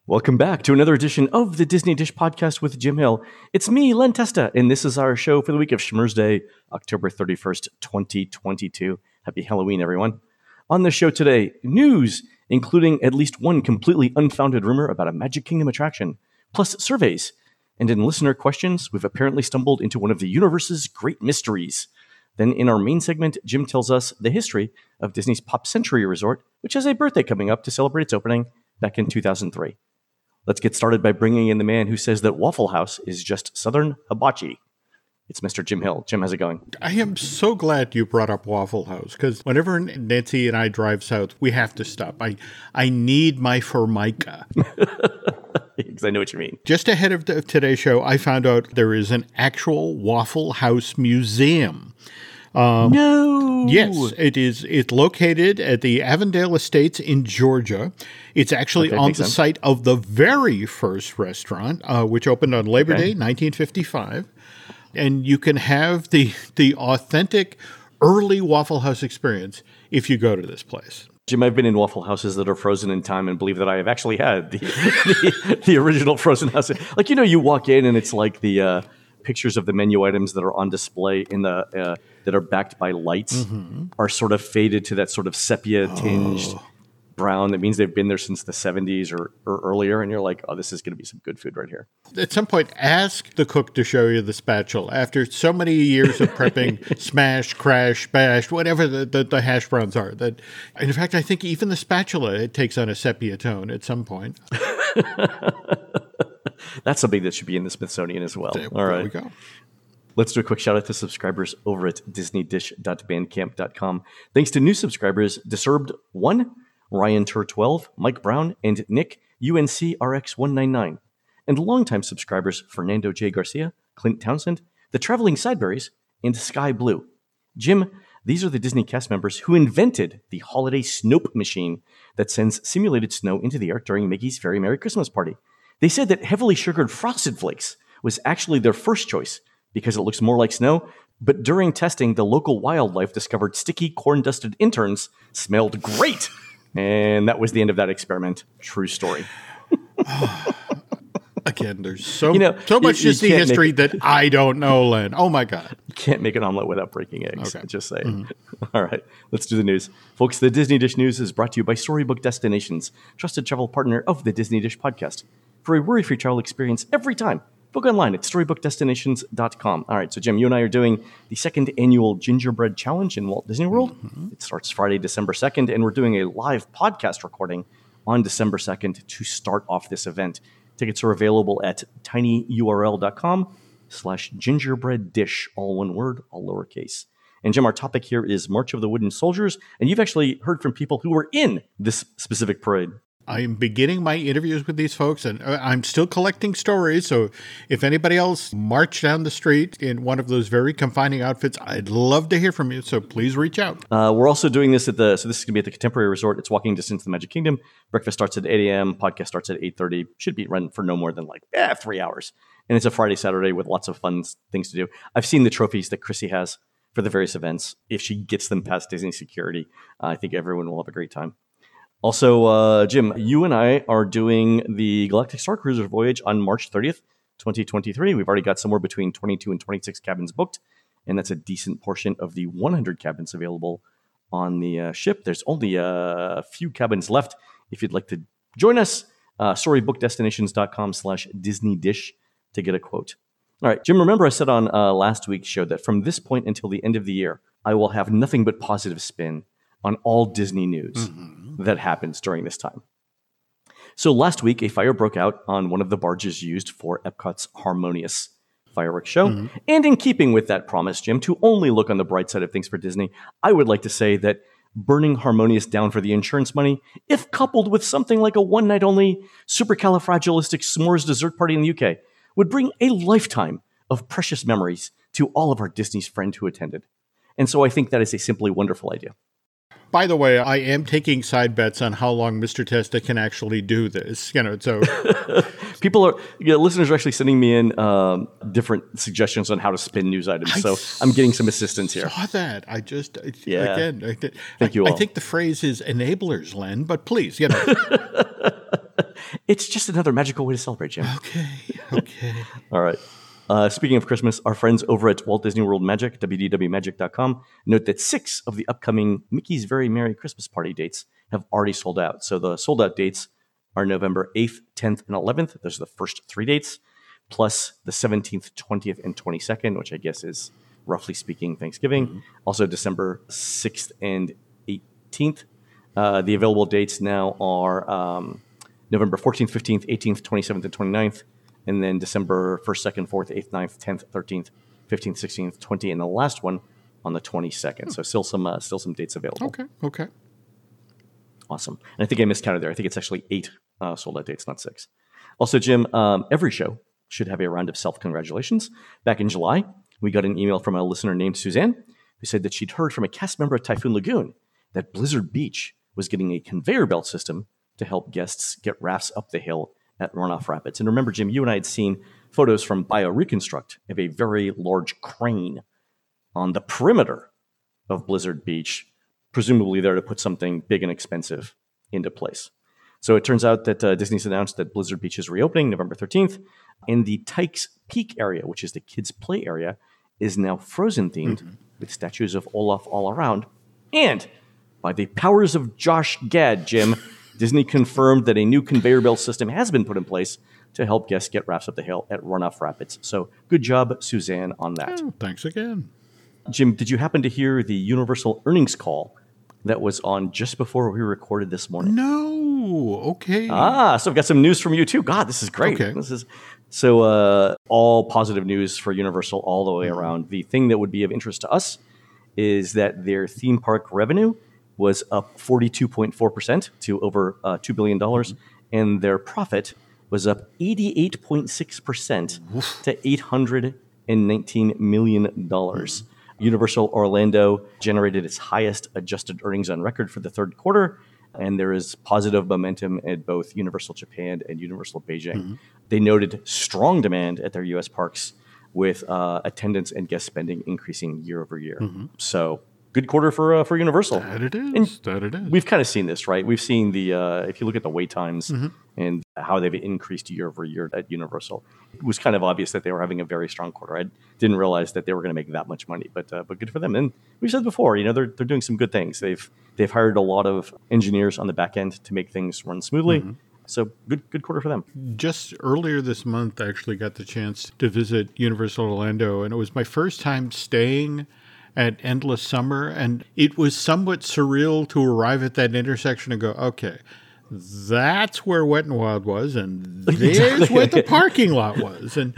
Welcome back to another edition of the Disney Dish Podcast with Jim Hill. It's me, Len Testa, and this is our show for the week of Schmurz Day, October 31st, 2022. Happy Halloween, everyone. On the show today, news, including at least one completely unfounded rumor about a Magic Kingdom attraction, plus surveys. And in listener questions, we've apparently stumbled into one of the universe's great mysteries. Then in our main segment, Jim tells us the history of Disney's Pop Century Resort, which has a birthday coming up to celebrate its opening back in 2003. Let's get started by bringing in the man who says that Waffle House is just Southern hibachi. It's Mr. Jim Hill. Jim, how's it going? I am so glad you brought up Waffle House, because whenever Nancy and I drive south, we have to stop. I need my Formica. Because I know what you mean. Just ahead of today's show, I found out there is an actual Waffle House museum. No! Yes, it is. It's located at the Avondale Estates in Georgia. It's actually on the site of the very first restaurant, which opened on Labor Day, 1955. And you can have the authentic early Waffle House experience if you go to this place. Jim, I've been in Waffle Houses that are frozen in time and believe that I have actually had the original frozen house. Like, you walk in and it's like the pictures of the menu items that are on display in the that are backed by lights are sort of faded to that sort of sepia-tinged brown. That means they've been there since the 70s or earlier, and you're like, oh, this is going to be some good food right here. At some point, ask the cook to show you the spatula. After so many years of prepping, smash, crash, bash, whatever the hash browns are. That, in fact, I think even the spatula, it takes on a sepia tone at some point. That's something that should be in the Smithsonian as well. All right. There we go. Let's do a quick shout out to subscribers over at disneydish.bandcamp.com. Thanks to new subscribers, Disturbed1, Ryan Tur12, Mike Brown, and Nick UNCRX199. And longtime subscribers Fernando J. Garcia, Clint Townsend, The Traveling Sideberries, and Sky Blue. Jim, these are the Disney cast members who invented the holiday Snope machine that sends simulated snow into the air during Mickey's Very Merry Christmas Party. They said that heavily sugared Frosted Flakes was actually their first choice because it looks more like snow, but during testing, the local wildlife discovered sticky corn-dusted interns smelled great. And that was the end of that experiment. True story. Again, there's so much Disney history that I don't know, Len. Oh, my God. You can't make an omelet without breaking eggs. Okay. Just saying. All right, let's do the news. Folks, the Disney Dish News is brought to you by Storybook Destinations, trusted travel partner of the Disney Dish Podcast. For a worry-free travel experience every time, book online at StorybookDestinations.com. All right, so Jim, you and I are doing the second annual Gingerbread Challenge in Walt Disney World. It starts Friday, December 2nd, and we're doing a live podcast recording on December 2nd to start off this event. Tickets are available at tinyurl.com/gingerbreaddish, all one word, all lowercase. And Jim, our topic here is March of the Wooden Soldiers, and you've actually heard from people who were in this specific parade. I am beginning my interviews with these folks, and I'm still collecting stories. So if anybody else marched down the street in one of those very confining outfits, I'd love to hear from you. So please reach out. We're also doing this so this is going to be at the Contemporary Resort. It's walking distance to the Magic Kingdom. Breakfast starts at 8 a.m. Podcast starts at 8:30. Should be run for no more than 3 hours. And it's a Friday, Saturday with lots of fun things to do. I've seen the trophies that Chrissy has for the various events. If she gets them past Disney security, I think everyone will have a great time. Also, Jim, you and I are doing the Galactic Star Cruiser voyage on March 30th, 2023. We've already got somewhere between 22 and 26 cabins booked, and that's a decent portion of the 100 cabins available on the ship. There's only a few cabins left. If you'd like to join us, storybookdestinations.com/DisneyDish to get a quote. All right, Jim, remember I said on last week's show that from this point until the end of the year, I will have nothing but positive spin on all Disney news that happens during this time. So last week, a fire broke out on one of the barges used for Epcot's Harmonious fireworks show. And in keeping with that promise, Jim, to only look on the bright side of things for Disney, I would like to say that burning Harmonious down for the insurance money, if coupled with something like a one-night-only supercalifragilistic s'mores dessert party in the UK, would bring a lifetime of precious memories to all of our Disney's friends who attended. And so I think that is a simply wonderful idea. By the way, I am taking side bets on how long Mr. Testa can actually do this. So listeners are actually sending me in different suggestions on how to spin news items. So I'm getting some assistance here. I saw that. Thank you all. I think the phrase is enablers, Len, but please, It's just another magical way to celebrate, Jim. Okay. All right. Speaking of Christmas, our friends over at Walt Disney World Magic, www.magic.com, note that 6 of the upcoming Mickey's Very Merry Christmas Party dates have already sold out. So the sold out dates are November 8th, 10th, and 11th. Those are the first 3 dates, plus the 17th, 20th, and 22nd, which I guess is, roughly speaking, Thanksgiving. Mm-hmm. Also December 6th and 18th. The available dates now are November 14th, 15th, 18th, 27th, and 29th. And then December 1st, 2nd, 4th, 8th, 9th, 10th, 13th, 15th, 16th, 20th, and the last one on the 22nd. So still some dates available. Okay. Awesome. And I think I miscounted there. I think it's actually 8 sold-out dates, not 6. Also, Jim, every show should have a round of self-congratulations. Back in July, we got an email from a listener named Suzanne who said that she'd heard from a cast member at Typhoon Lagoon that Blizzard Beach was getting a conveyor belt system to help guests get rafts up the hill at Runoff Rapids. And remember, Jim, you and I had seen photos from BioReconstruct of a very large crane on the perimeter of Blizzard Beach, presumably there to put something big and expensive into place. So it turns out that Disney's announced that Blizzard Beach is reopening November 13th, and the Tykes Peak area, which is the kids' play area, is now Frozen-themed with statues of Olaf all around. And by the powers of Josh Gad, Jim, Disney confirmed that a new conveyor belt system has been put in place to help guests get rafts up the hill at Runoff Rapids. So good job, Suzanne, on that. Oh, thanks again. Jim, did you happen to hear the Universal earnings call that was on just before we recorded this morning? No. Okay. So I've got some news from you too. God, this is great. Okay. This is all positive news for Universal all the way around. The thing that would be of interest to us is that their theme park revenue was up 42.4% to over $2 billion, and their profit was up 88.6% to $819 million. Universal Orlando generated its highest adjusted earnings on record for the third quarter, and there is positive momentum at both Universal Japan and Universal Beijing. They noted strong demand at their U.S. parks, with attendance and guest spending increasing year over year. So good quarter for Universal. That it is. We've kind of seen this, right? We've seen if you look at the wait times and how they've increased year over year at Universal, it was kind of obvious that they were having a very strong quarter. I didn't realize that they were going to make that much money, but good for them. And we've said before, they're doing some good things. They've hired a lot of engineers on the back end to make things run smoothly. So good quarter for them. Just earlier this month, I actually got the chance to visit Universal Orlando, and it was my first time staying at Endless Summer, and it was somewhat surreal to arrive at that intersection and go, okay, that's where Wet n Wild was, and there's where the parking lot was. And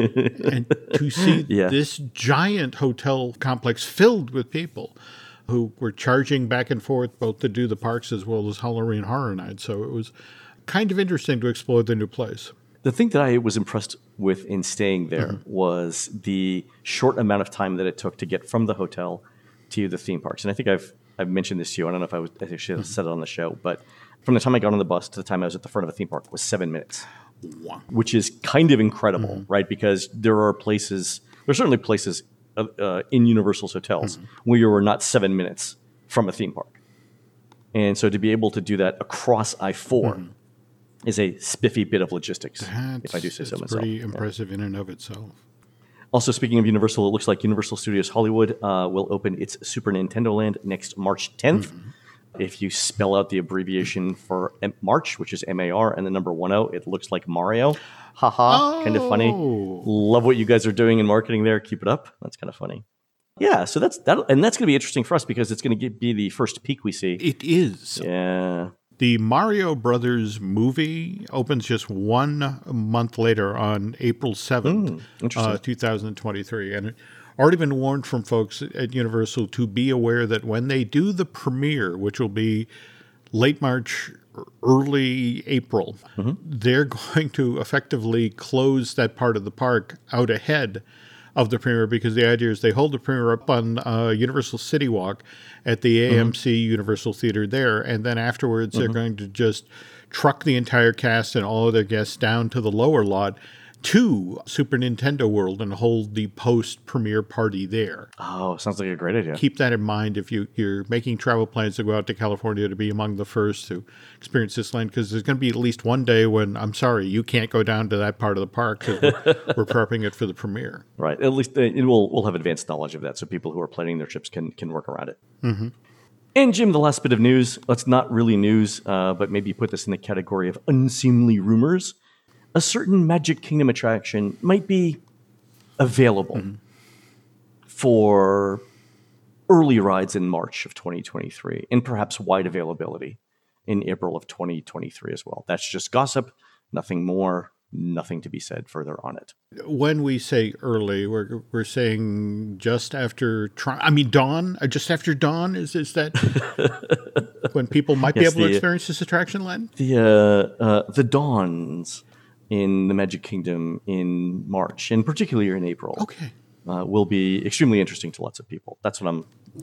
to see this giant hotel complex filled with people who were charging back and forth both to do the parks as well as Halloween Horror Nights. So it was kind of interesting to explore the new place. The thing that I was impressed with in staying there was the short amount of time that it took to get from the hotel to the theme parks. And I think I've mentioned this to you. I don't know if I should have said it on the show, but from the time I got on the bus to the time I was at the front of a theme park was 7 minutes, which is kind of incredible, right? Because there are certainly places in Universal's hotels where you are not 7 minutes from a theme park. And so to be able to do that across I-4 is a spiffy bit of logistics, if I do say so myself. It's pretty impressive in and of itself. Also, speaking of Universal, it looks like Universal Studios Hollywood will open its Super Nintendo Land next March 10th. If you spell out the abbreviation for March, which is MAR, and the number 10, it looks like Mario. Kind of funny. Love what you guys are doing in marketing there. Keep it up. That's kind of funny. Yeah, so that's going to be interesting for us because it's going to be the first peak we see. It is. Yeah. The Mario Brothers movie opens just 1 month later on April 7th, 2023. And it already been warned from folks at Universal to be aware that when they do the premiere, which will be late March, early April, they're going to effectively close that part of the park out ahead of the premiere, because the idea is they hold the premiere up on Universal City Walk at the AMC Universal Theater there, and then afterwards they're going to just truck the entire cast and all of their guests down to the lower lot to Super Nintendo World and hold the post-premiere party there. Oh, sounds like a great idea. Keep that in mind if you're making travel plans to go out to California to be among the first to experience this land, because there's going to be at least one day when, I'm sorry, you can't go down to that part of the park because we're prepping it for the premiere. Right. At least we'll have advanced knowledge of that, so people who are planning their trips can work around it. Mm-hmm. And Jim, the last bit of news, it's not really news, but maybe put this in the category of unseemly rumors. A certain Magic Kingdom attraction might be available for early rides in March of 2023, and perhaps wide availability in April of 2023 as well. That's just gossip, nothing more, nothing to be said further on it. When we say early, we're saying just after dawn. Just after dawn is that when people might be able to experience this attraction, Len? The dawns in the Magic Kingdom in March, and particularly in April, will be extremely interesting to lots of people. That's what I'm,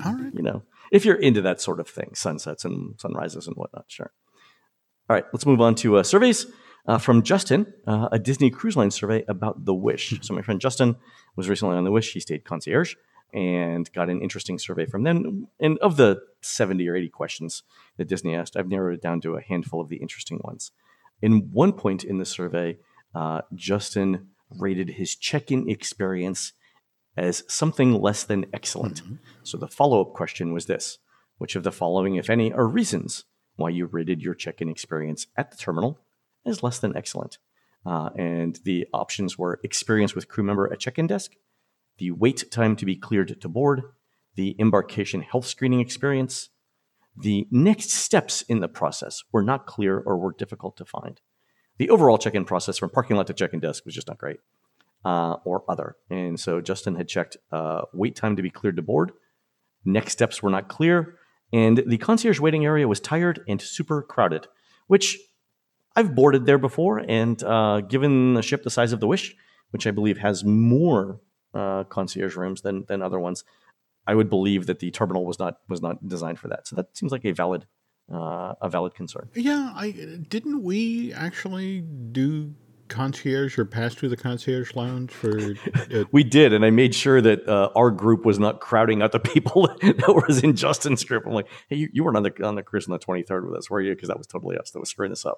if you're into that sort of thing, sunsets and sunrises and whatnot, sure. All right, let's move on to surveys. From Justin, a Disney Cruise Line survey about The Wish. So my friend Justin was recently on The Wish. He stayed concierge and got an interesting survey from them. And of the 70 or 80 questions that Disney asked, I've narrowed it down to a handful of the interesting ones. In one point in the survey, Justin rated his check-in experience as something less than excellent. Mm-hmm. So the follow-up question was this: which of the following, if any, are reasons why you rated your check-in experience at the terminal as less than excellent? And the options were experience with crew member at check-in desk, the wait time to be cleared to board, the embarkation health screening experience, the next steps in the process were not clear or were difficult to find. The overall check-in process from parking lot to check-in desk was just not great, or other. And so Justin had checked wait time to be cleared to board, next steps were not clear, and the concierge waiting area was tired and super crowded, which I've boarded there before, and given a ship the size of the Wish, which I believe has more concierge rooms than other ones, I would believe that the terminal was not designed for that. So that seems like a valid concern. Yeah, didn't we actually do concierge or pass through the concierge lounge for? We did, and I made sure that our group was not crowding out the people that was in Justin's group. I'm like, hey, you weren't on the cruise on the 23rd with us, were you? Because that was totally us that was screwing this up.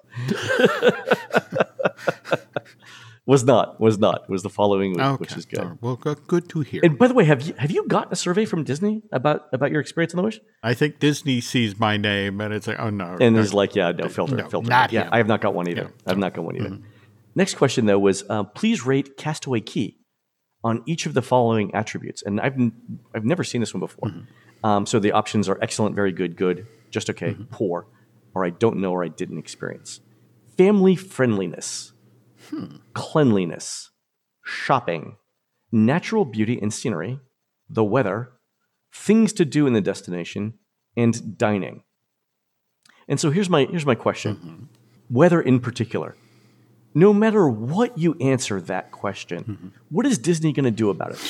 Was not. It was the following week, which is good. Right. Well, good to hear. And by the way, have you gotten a survey from Disney about your experience on the Wish? I think Disney sees my name and it's like, oh no, and is like, yeah, no, filter. Not yeah, him. I have not got one either. Yeah, I've not got one either. Mm-hmm. Next question though was, please rate Castaway Cay on each of the following attributes. And I've never seen this one before. Mm-hmm. So the options are excellent, very good, just okay, poor, or I don't know, or I didn't experience. Family friendliness. Cleanliness, shopping, natural beauty and scenery, the weather, things to do in the destination, and dining. And so here's my question. Mm-hmm. Weather in particular. No matter what you answer that question, what is Disney going to do about it?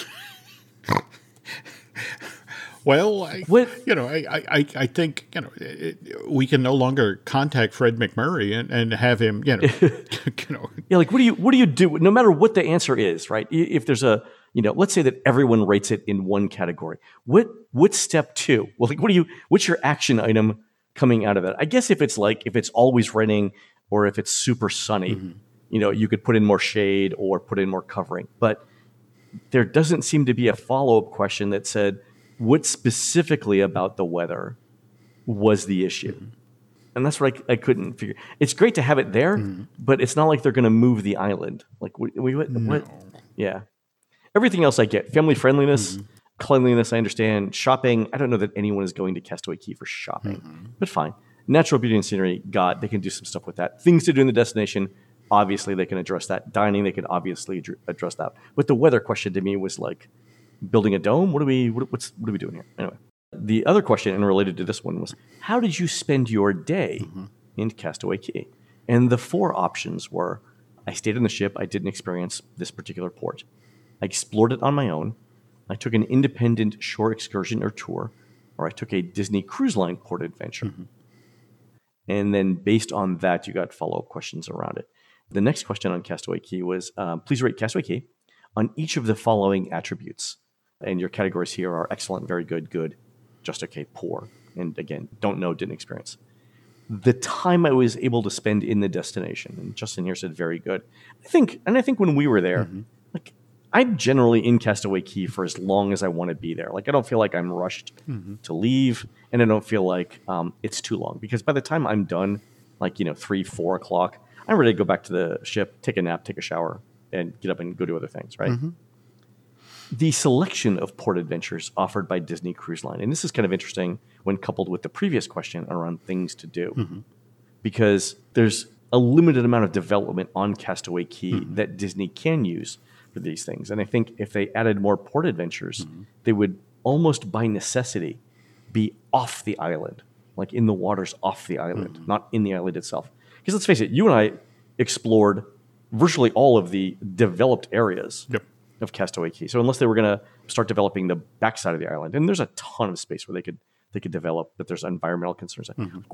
Well, I think we can no longer contact Fred McMurray and have him, Yeah, like what do you do? No matter what the answer is, right? If there's let's say that everyone rates it in one category. What's step two? Well, like what's your action item coming out of it? I guess if it's always raining or if it's super sunny, you could put in more shade or put in more covering. But there doesn't seem to be a follow-up question that said, what specifically about the weather was the issue? And that's what I couldn't figure. It's great to have it there, but it's not like they're going to move the island. Like, what? No. Yeah. Everything else I get. Family friendliness, cleanliness, I understand. Shopping, I don't know that anyone is going to Castaway Cay for shopping, but fine. Natural beauty and scenery, they can do some stuff with that. Things to do in the destination, obviously they can address that. Dining, they can obviously address that. But the weather question to me was like, building a dome? What are we doing here? Anyway, the other question, and related to this one, was how did you spend your day in Castaway Cay? And the four options were: I stayed on the ship, I didn't experience this particular port. I explored it on my own. I took an independent shore excursion or tour, or I took a Disney Cruise Line port adventure. And then based on that, you got follow-up questions around it. The next question on Castaway Cay was, please rate Castaway Cay on each of the following attributes. And your categories here are excellent, very good, good, just okay, poor. And again, don't know, didn't experience. The time I was able to spend in the destination, and Justin here said very good. I think when we were there, like I'm generally in Castaway Cay for as long as I want to be there. Like I don't feel like I'm rushed to leave, and I don't feel like it's too long, because by the time I'm done, like 3-4 o'clock, I'm ready to go back to the ship, take a nap, take a shower, and get up and go do other things, right? The selection of port adventures offered by Disney Cruise Line, and this is kind of interesting when coupled with the previous question around things to do, because there's a limited amount of development on Castaway Cay that Disney can use for these things. And I think if they added more port adventures, they would almost by necessity be off the island, like in the waters off the island, not in the island itself. Because let's face it, you and I explored virtually all of the developed areas of Castaway Cay. So unless they were going to start developing the backside of the island, and there's a ton of space where they could develop, but there's environmental concerns.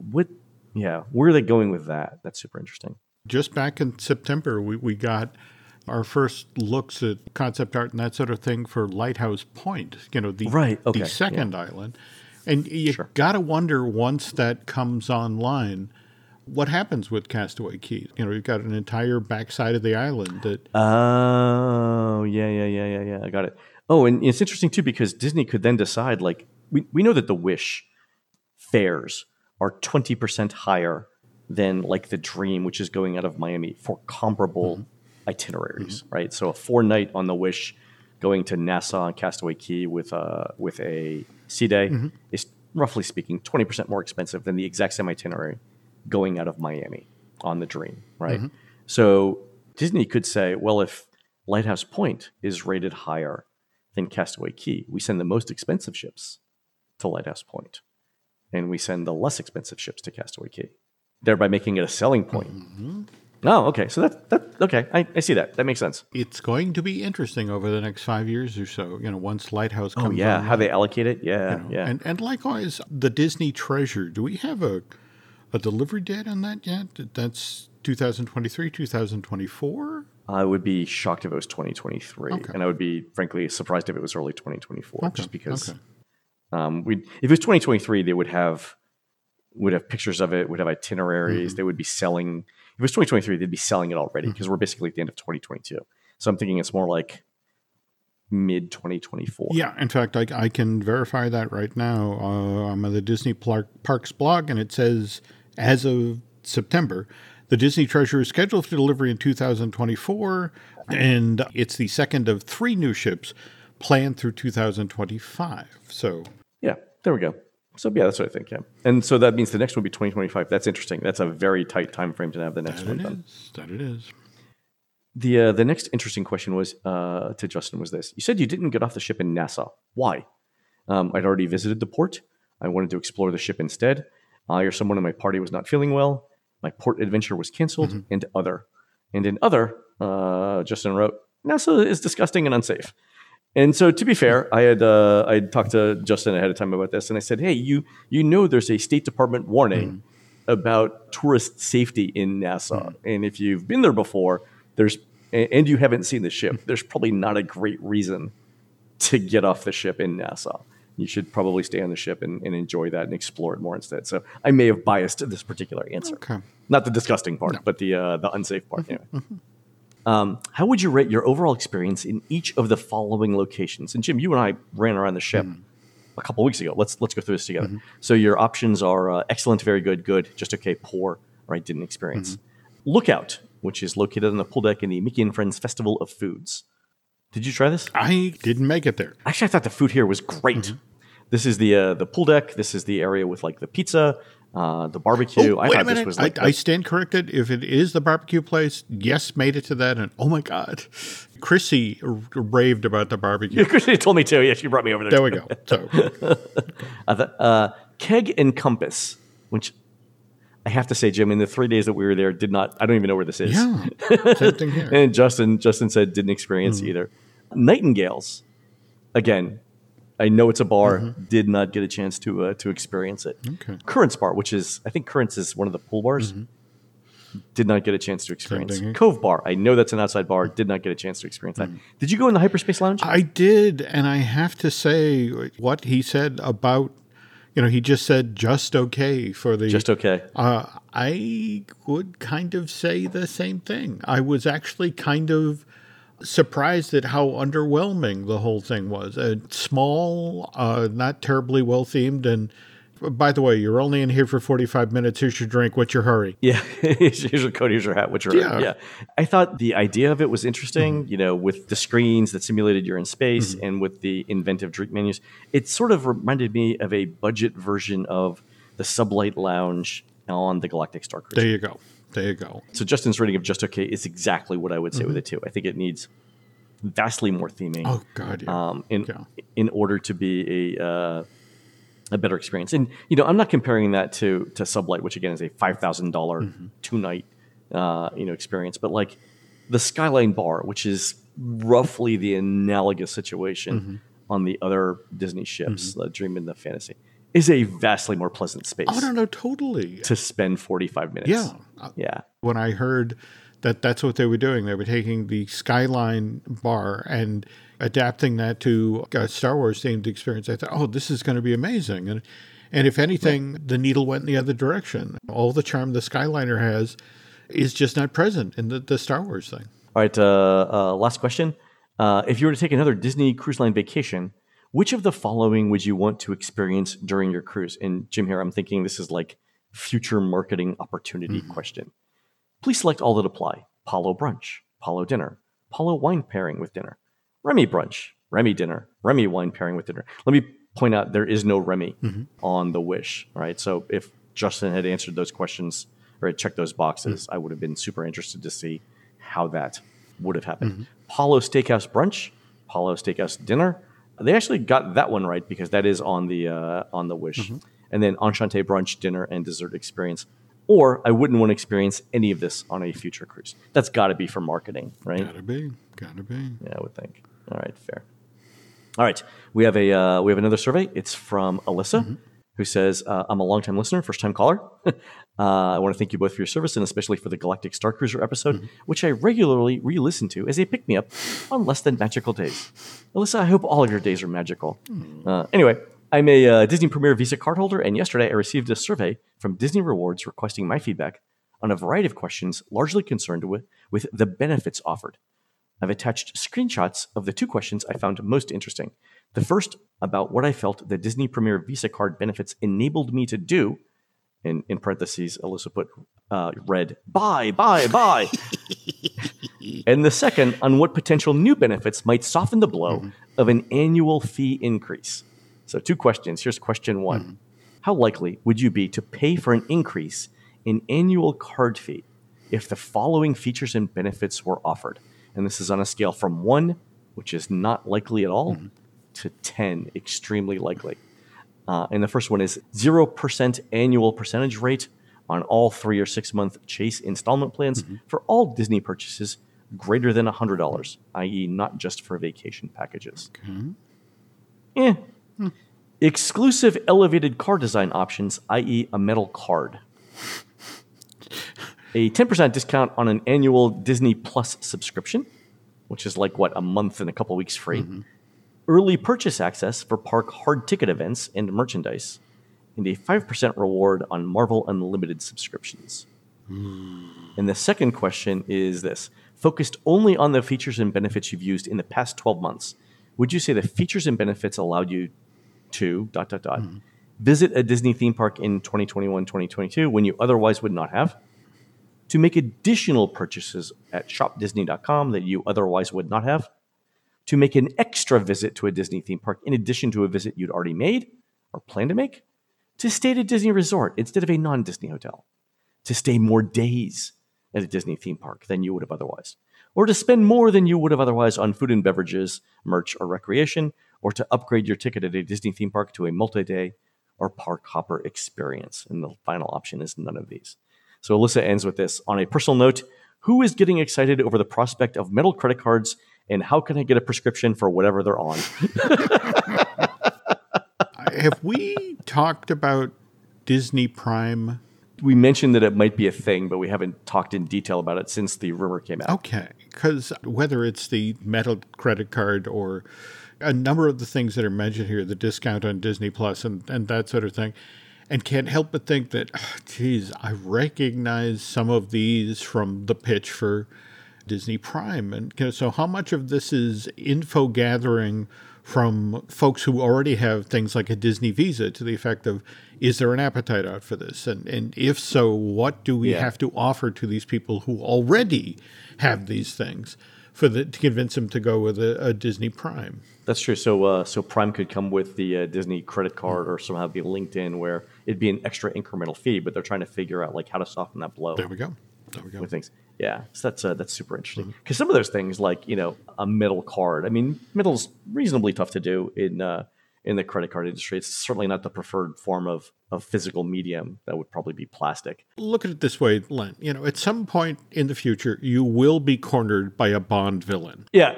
Where are they going with that? That's super interesting. Just back in September, we got our first looks at concept art and that sort of thing for Lighthouse Point, the second island. And you got to wonder, once that comes online, what happens with Castaway Cay? You've got an entire backside of the island that... Oh, yeah. I got it. Oh, and it's interesting, too, because Disney could then decide, like, we know that the Wish fares are 20% higher than, like, the Dream, which is going out of Miami, for comparable itineraries, right? So a 4-night on the Wish going to Nassau and Castaway Cay with a sea day is, roughly speaking, 20% more expensive than the exact same itinerary going out of Miami on the Dream, right? So Disney could say, well, if Lighthouse Point is rated higher than Castaway Cay, we send the most expensive ships to Lighthouse Point, and we send the less expensive ships to Castaway Cay, thereby making it a selling point. Oh, okay. So that's okay. I see that. That makes sense. It's going to be interesting over the next 5 years or so, once Lighthouse comes on. How they allocate it. Yeah. And likewise, the Disney Treasure, do we have a delivery date on that yet? That's 2023, 2024? I would be shocked if it was 2023. Okay. And I would be, frankly, surprised if it was early 2024, just because if it was 2023, they would have pictures of it, would have itineraries, they would be selling. If it was 2023, they'd be selling it already, because we're basically at the end of 2022. So I'm thinking it's more like mid-2024. Yeah, in fact, I can verify that right now. I'm on the Disney Parks blog, and it says, as of September, the Disney Treasure is scheduled for delivery in 2024, and it's the second of 3 new ships planned through 2025. So yeah, there we go. So yeah, that's what I think. Yeah, and so that means the next one will be 2025. That's interesting. That's a very tight time frame to have the next one done. That it is. The next interesting question was to Justin was this: you said you didn't get off the ship in Nassau. Why? I'd already visited the port. I wanted to explore the ship instead. I or someone in my party was not feeling well. My port adventure was canceled. And in other, Justin wrote, Nassau is disgusting and unsafe. And so, to be fair, I had talked to Justin ahead of time about this, and I said, "Hey, you know, there's a State Department warning about tourist safety in Nassau, and if you've been there before, and you haven't seen the ship, there's probably not a great reason to get off the ship in Nassau. You should probably stay on the ship and enjoy that and explore it more instead." So I may have biased this particular answer, not the disgusting part, but the unsafe part. Anyway. How would you rate your overall experience in each of the following locations? And Jim, you and I ran around the ship a couple weeks ago. Let's go through this together. So your options are excellent, very good, good, just okay, poor, right, didn't experience. Lookout, which is located on the pool deck in the Mickey and Friends Festival of Foods. Did you try this? I didn't make it there. Actually, I thought the food here was great. This is the pool deck. This is the area with like the pizza. The barbecue. I thought this was like I stand corrected. If it is the barbecue place, yes, made it to that. And oh my God, Chrissy raved about the barbecue. Yeah, Chrissy told me too. Yeah, she brought me over there. There we go. So, Keg and Compass, which I have to say, Jim, in the 3 days that we were there, I don't even know where this is. Yeah, same thing here. And Justin said didn't experience either. Nightingales, again. I know it's a bar. Did not get a chance to experience it. Okay. Currents Bar, which is I think Currents is one of the pool bars. Did not get a chance to experience. Cove Bar. I know that's an outside bar. Did not get a chance to experience that. Did you go in the Hyperspace Lounge? I did, and I have to say what he said about, he just said just okay for the... Just okay. I would kind of say the same thing. I was actually kind of surprised at how underwhelming the whole thing was. Small, not terribly well themed, and by the way, you're only in here for 45 minutes. Here's your drink. What's your hurry? Yeah. Here's your coat. Here's your hat. What's your hurry? Yeah. I thought the idea of it was interesting, with the screens that simulated you're in space and with the inventive drink menus. It sort of reminded me of a budget version of the Sublight Lounge on the Galactic Star Cruiser. There you go. So Justin's rating of just okay is exactly what I would say with it too. I think it needs vastly more theming. Oh God, yeah. In order to be a better experience. And, I'm not comparing that to Sublight, which again is a $5,000 two-night, experience. But like the Skyline Bar, which is roughly the analogous situation on the other Disney ships, the Dream and the Fantasy, is a vastly more pleasant space. Oh, no, totally. To spend 45 minutes. Yeah. When I heard that's what they were doing, they were taking the Skyline Bar and adapting that to a Star Wars themed experience. I thought, oh, this is going to be amazing. And if anything, the needle went in the other direction. All the charm the Skyliner has is just not present in the Star Wars thing. All right, last question. If you were to take another Disney Cruise Line vacation, which of the following would you want to experience during your cruise? And Jim here, I'm thinking this is like future marketing opportunity question. Please select all that apply. Palo brunch, Palo dinner, Palo wine pairing with dinner, Remy brunch, Remy dinner, Remy wine pairing with dinner. Let me point out there is no Remy on the Wish, right? So if Justin had answered those questions or had checked those boxes, I would have been super interested to see how that would have happened. Palo Steakhouse brunch, Palo Steakhouse dinner. They actually got that one right because that is on the Wish. And then Enchante brunch, dinner, and dessert experience. Or I wouldn't want to experience any of this on a future cruise. That's got to be for marketing, right? Gotta be. Yeah, I would think. All right, fair. All right, we have another survey. It's from Alyssa, who says, "I'm a longtime listener, first time caller. I want to thank you both for your service and especially for the Galactic Star Cruiser episode, which I regularly re-listen to as a pick-me-up on less than magical days. Alyssa, I hope all of your days are magical. Anyway." I'm a Disney Premier Visa cardholder, and yesterday I received a survey from Disney Rewards requesting my feedback on a variety of questions largely concerned with the benefits offered. I've attached screenshots of the two questions I found most interesting. The first about what I felt the Disney Premier Visa card benefits enabled me to do, and in parentheses, Alyssa put read, buy. And the second on what potential new benefits might soften the blow of an annual fee increase. So 2 questions. Here's question 1. How likely would you be to pay for an increase in annual card fee if the following features and benefits were offered? And this is on a scale from 1, which is not likely at all, to 10, extremely likely. And the first one is 0% annual percentage rate on all 3 or 6 month Chase installment plans for all Disney purchases greater than $100, i.e. not just for vacation packages. Exclusive elevated card design options, i.e. a metal card. A 10% discount on an annual Disney Plus subscription, which is like, a month and a couple weeks free. Early purchase access for park hard ticket events and merchandise. And a 5% reward on Marvel Unlimited subscriptions. And the second question is this. Focused only on the features and benefits you've used in the past 12 months, would you say the features and benefits allowed you to ... visit a Disney theme park in 2021-2022 when you otherwise would not have? To make additional purchases at shopdisney.com that you otherwise would not have? To make an extra visit to a Disney theme park in addition to a visit you'd already made or plan to make? To stay at a Disney resort instead of a non-Disney hotel? To stay more days at a Disney theme park than you would have otherwise? Or to spend more than you would have otherwise on food and beverages, merch, or recreation, or to upgrade your ticket at a Disney theme park to a multi-day or park hopper experience. And the final option is none of these. So Alyssa ends with this. On a personal note, who is getting excited over the prospect of metal credit cards, and how can I get a prescription for whatever they're on? Have we talked about Disney Prime? we mentioned that it might be a thing, but we haven't talked in detail about it since the rumor came out. Okay, because whether it's the metal credit card or a number of the things that are mentioned here, the discount on Disney Plus and that sort of thing, and can't help but think that, geez, I recognize some of these from the pitch for Disney Prime. And so how much of this is info gathering from folks who already have things like a Disney Visa to the effect of, is there an appetite out for this? And if so, what do we have to offer to these people who already have these things to convince them to go with a Disney Prime? That's true. So Prime could come with the Disney credit card or somehow be linked in where it'd be an extra incremental fee, but they're trying to figure out like how to soften that blow. There we go. With things. Yeah, so that's super interesting. Because some of those things, like, a metal card, I mean, metal's reasonably tough to do in the credit card industry. It's certainly not the preferred form of physical medium. That would probably be plastic. Look at it this way, Len. At some point in the future, you will be cornered by a Bond villain. Yeah,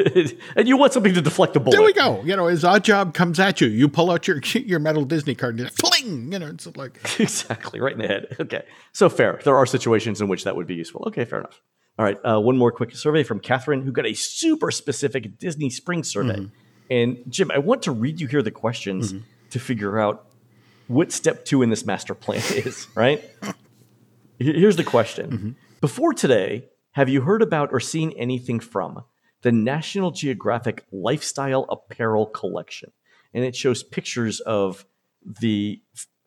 and you want something to deflect the bullet. There we go. As Oddjob comes at you, you pull out your metal Disney card and fling. It's like exactly right in the head. Okay, so fair. There are situations in which that would be useful. Okay, fair enough. All right, one more quick survey from Catherine, who got a super specific Disney Spring survey. Mm-hmm. And Jim, I want to read you here the questions to figure out what step 2 in this master plan is, right? Here's the question. Before today, have you heard about or seen anything from the National Geographic Lifestyle Apparel Collection? And it shows pictures of the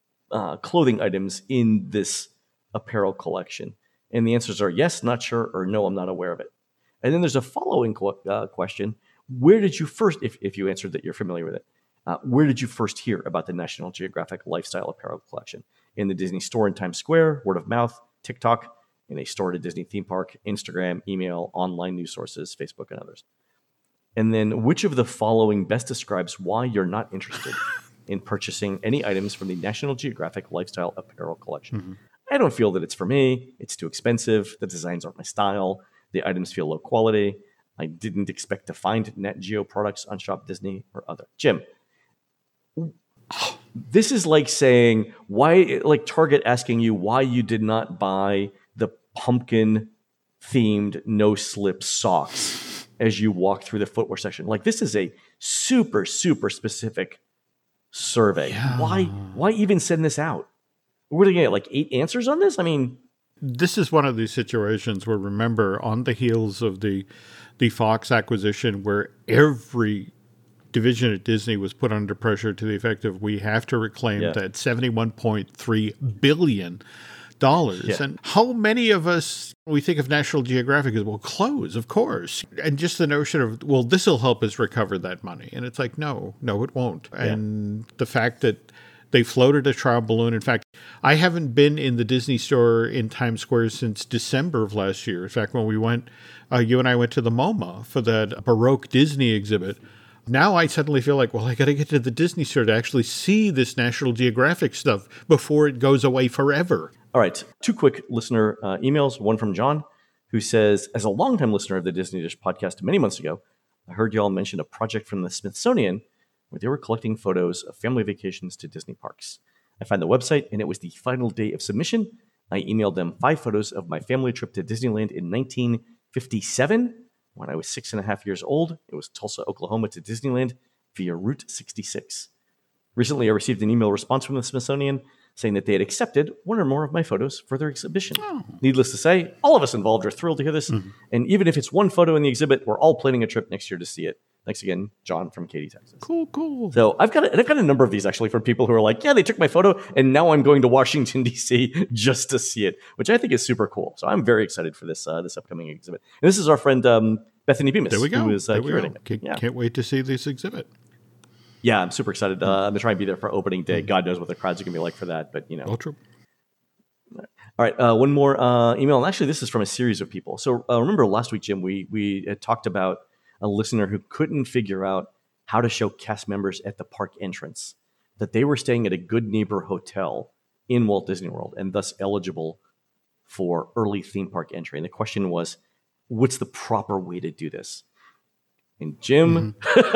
clothing items in this apparel collection. And the answers are yes, not sure, or no, I'm not aware of it. And then there's a following question. Where did you first, if you answered that you're familiar with it, where did you first hear about the National Geographic Lifestyle Apparel Collection? In the Disney Store in Times Square, word of mouth, TikTok, in a store at a Disney theme park, Instagram, email, online news sources, Facebook, and others. And then which of the following best describes why you're not interested in purchasing any items from the National Geographic Lifestyle Apparel Collection? I don't feel that it's for me. It's too expensive. The designs aren't my style. The items feel low quality. I didn't expect to find Nat Geo products on Shop Disney or other. Jim, this is like saying like Target asking you why you did not buy the pumpkin themed no slip socks as you walk through the footwear section. Like, this is a super, super specific survey. Yeah. Why even send this out? We're going to get like 8 answers on this? I mean, this is one of these situations where, remember, on the heels of the Fox acquisition, where every division at Disney was put under pressure to the effect of, we have to reclaim that $71.3 billion. And how many of us, we think of National Geographic as, well, clothes, of course. And just the notion of, well, this will help us recover that money. And it's like, no, it won't. Yeah. And the fact that they floated a trial balloon. In fact, I haven't been in the Disney store in Times Square since December of last year. In fact, when we went, you and I went to the MoMA for that Baroque Disney exhibit. Now I suddenly feel like, well, I got to get to the Disney store to actually see this National Geographic stuff before it goes away forever. All right. 2 quick listener emails. One from John, who says, as a longtime listener of the Disney Dish podcast many months ago, I heard y'all mention a project from the Smithsonian where they were collecting photos of family vacations to Disney parks. I found the website, and it was the final day of submission. I emailed them 5 photos of my family trip to Disneyland in 1957. When I was 6.5 years old, it was Tulsa, Oklahoma to Disneyland via Route 66. Recently, I received an email response from the Smithsonian saying that they had accepted 1 or more of my photos for their exhibition. Oh. Needless to say, all of us involved are thrilled to hear this. And even if it's 1 photo in the exhibit, we're all planning a trip next year to see it. Thanks again, John from Katy, Texas. Cool. So I've got a number of these actually from people who are like, yeah, they took my photo and now I'm going to Washington, D.C. just to see it, which I think is super cool. So I'm very excited for this upcoming exhibit. And this is our friend Bethany Bemis, there we go. Who is curating it. Can't wait to see this exhibit. Yeah, I'm super excited. I'm going to try and be there for opening day. God knows what the crowds are going to be like for that, but All true. All right, one more email. And actually, this is from a series of people. So remember last week, Jim, we had talked about a listener who couldn't figure out how to show cast members at the park entrance that they were staying at a Good Neighbor Hotel in Walt Disney World and thus eligible for early theme park entry. And the question was, what's the proper way to do this? And Jim,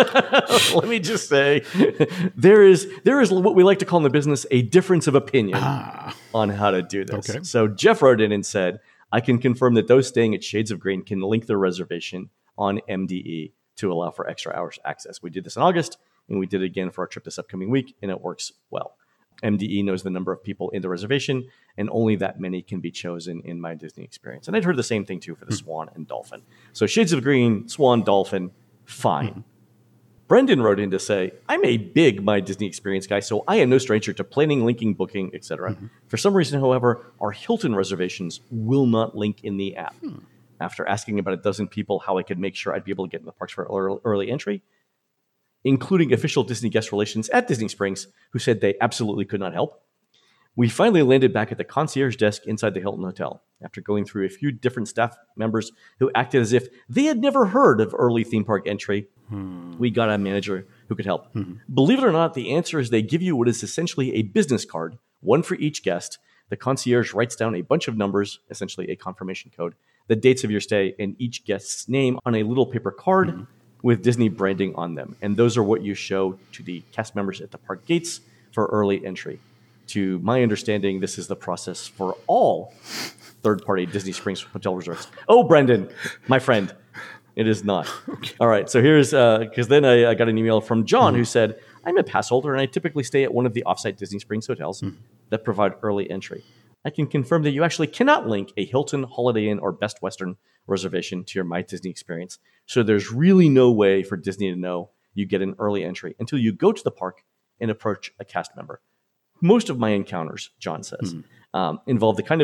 let me just say, there is what we like to call in the business a difference of opinion on how to do this. Okay. So Jeff wrote in and said, I can confirm that those staying at Shades of Green can link their reservation on MDE to allow for extra hours access. We did this in August, and we did it again for our trip this upcoming week, and it works well. MDE knows the number of people in the reservation, and only that many can be chosen in My Disney Experience. And I'd heard the same thing, too, for the Swan and Dolphin. So Shades of Green, Swan, Dolphin, fine. Brendan wrote in to say, I'm a big My Disney Experience guy, so I am no stranger to planning, linking, booking, etc. For some reason, however, our Hilton reservations will not link in the app. After asking about a dozen people how I could make sure I'd be able to get in the parks for early entry, including official Disney guest relations at Disney Springs, who said they absolutely could not help, we finally landed back at the concierge desk inside the Hilton Hotel. After going through a few different staff members who acted as if they had never heard of early theme park entry, we got a manager who could help. Believe it or not, the answer is they give you what is essentially a business card, one for each guest. The concierge writes down a bunch of numbers, essentially a confirmation code, the dates of your stay, and each guest's name on a little paper card with Disney branding on them. And those are what you show to the cast members at the park gates for early entry. To my understanding, this is the process for all third-party Disney Springs hotel resorts. Oh, Brendan, my friend, it is not. Okay. All right, so here's, because then I got an email from John who said, I'm a pass holder and I typically stay at one of the offsite Disney Springs hotels that provide early entry. I can confirm that you actually cannot link a Hilton, Holiday Inn, or Best Western reservation to your My Disney Experience. So there's really no way for Disney to know you get an early entry until you go to the park and approach a cast member. Most of my encounters, John says, involve the kind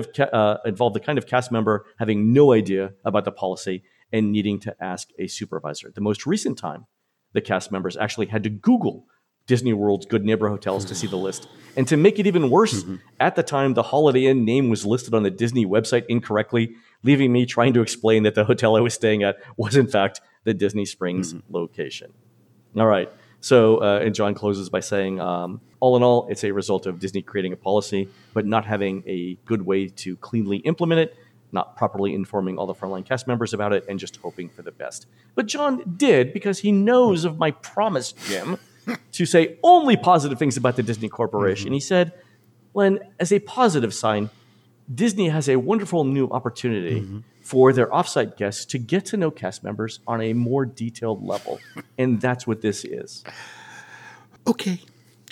of cast member having no idea about the policy and needing to ask a supervisor. The most recent time, the cast members actually had to Google Disney World's Good Neighbor hotels to see the list. And to make it even worse, at the time, the Holiday Inn name was listed on the Disney website incorrectly, leaving me trying to explain that the hotel I was staying at was, in fact, the Disney Springs location. All right. So, and John closes by saying, all in all, it's a result of Disney creating a policy, but not having a good way to cleanly implement it, not properly informing all the frontline cast members about it, and just hoping for the best. But John did, because he knows of my promise, Jim, to say only positive things about the Disney Corporation. He said, Len, as a positive sign, Disney has a wonderful new opportunity for their offsite guests to get to know cast members on a more detailed level. And that's what this is. Okay.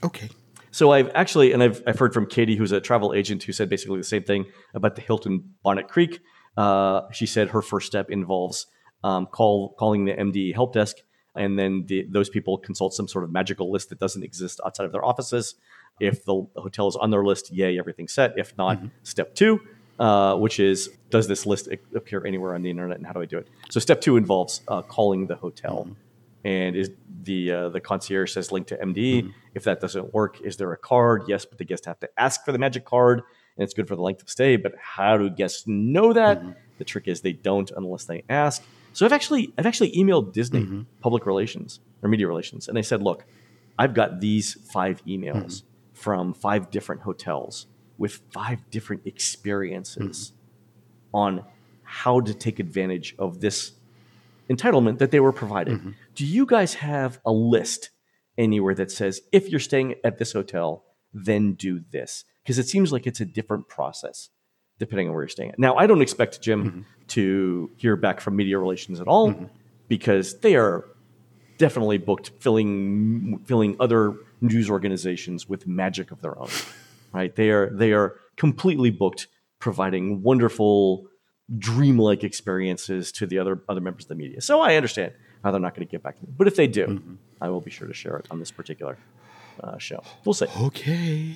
So I've actually, and I've heard from Katie, who's a travel agent, who said basically the same thing about the Hilton Bonnet Creek. She said her first step involves calling the MDE help desk, and then those people consult some sort of magical list that doesn't exist outside of their offices. If the hotel is on their list, yay, everything's set. If not, step 2, which is, does this list appear anywhere on the internet, and how do I do it? So step 2 involves calling the hotel. And is the concierge says link to MDE. If that doesn't work, is there a card? Yes, but the guests have to ask for the magic card, and it's good for the length of stay. But how do guests know that? The trick is they don't unless they ask. So I've actually emailed Disney public relations or media relations, and I said, look, I've got these 5 emails from 5 different hotels with 5 different experiences on how to take advantage of this entitlement that they were provided. Do you guys have a list anywhere that says, if you're staying at this hotel, then do this? Because it seems like it's a different process depending on where you're staying at. Now, I don't expect Jim to hear back from media relations at all, because they are definitely booked filling other news organizations with magic of their own. Right? They are completely booked, providing wonderful, dreamlike experiences to the other members of the media. So I understand how they're not going to get back to me. But if they do, I will be sure to share it on this particular show. We'll see. Okay.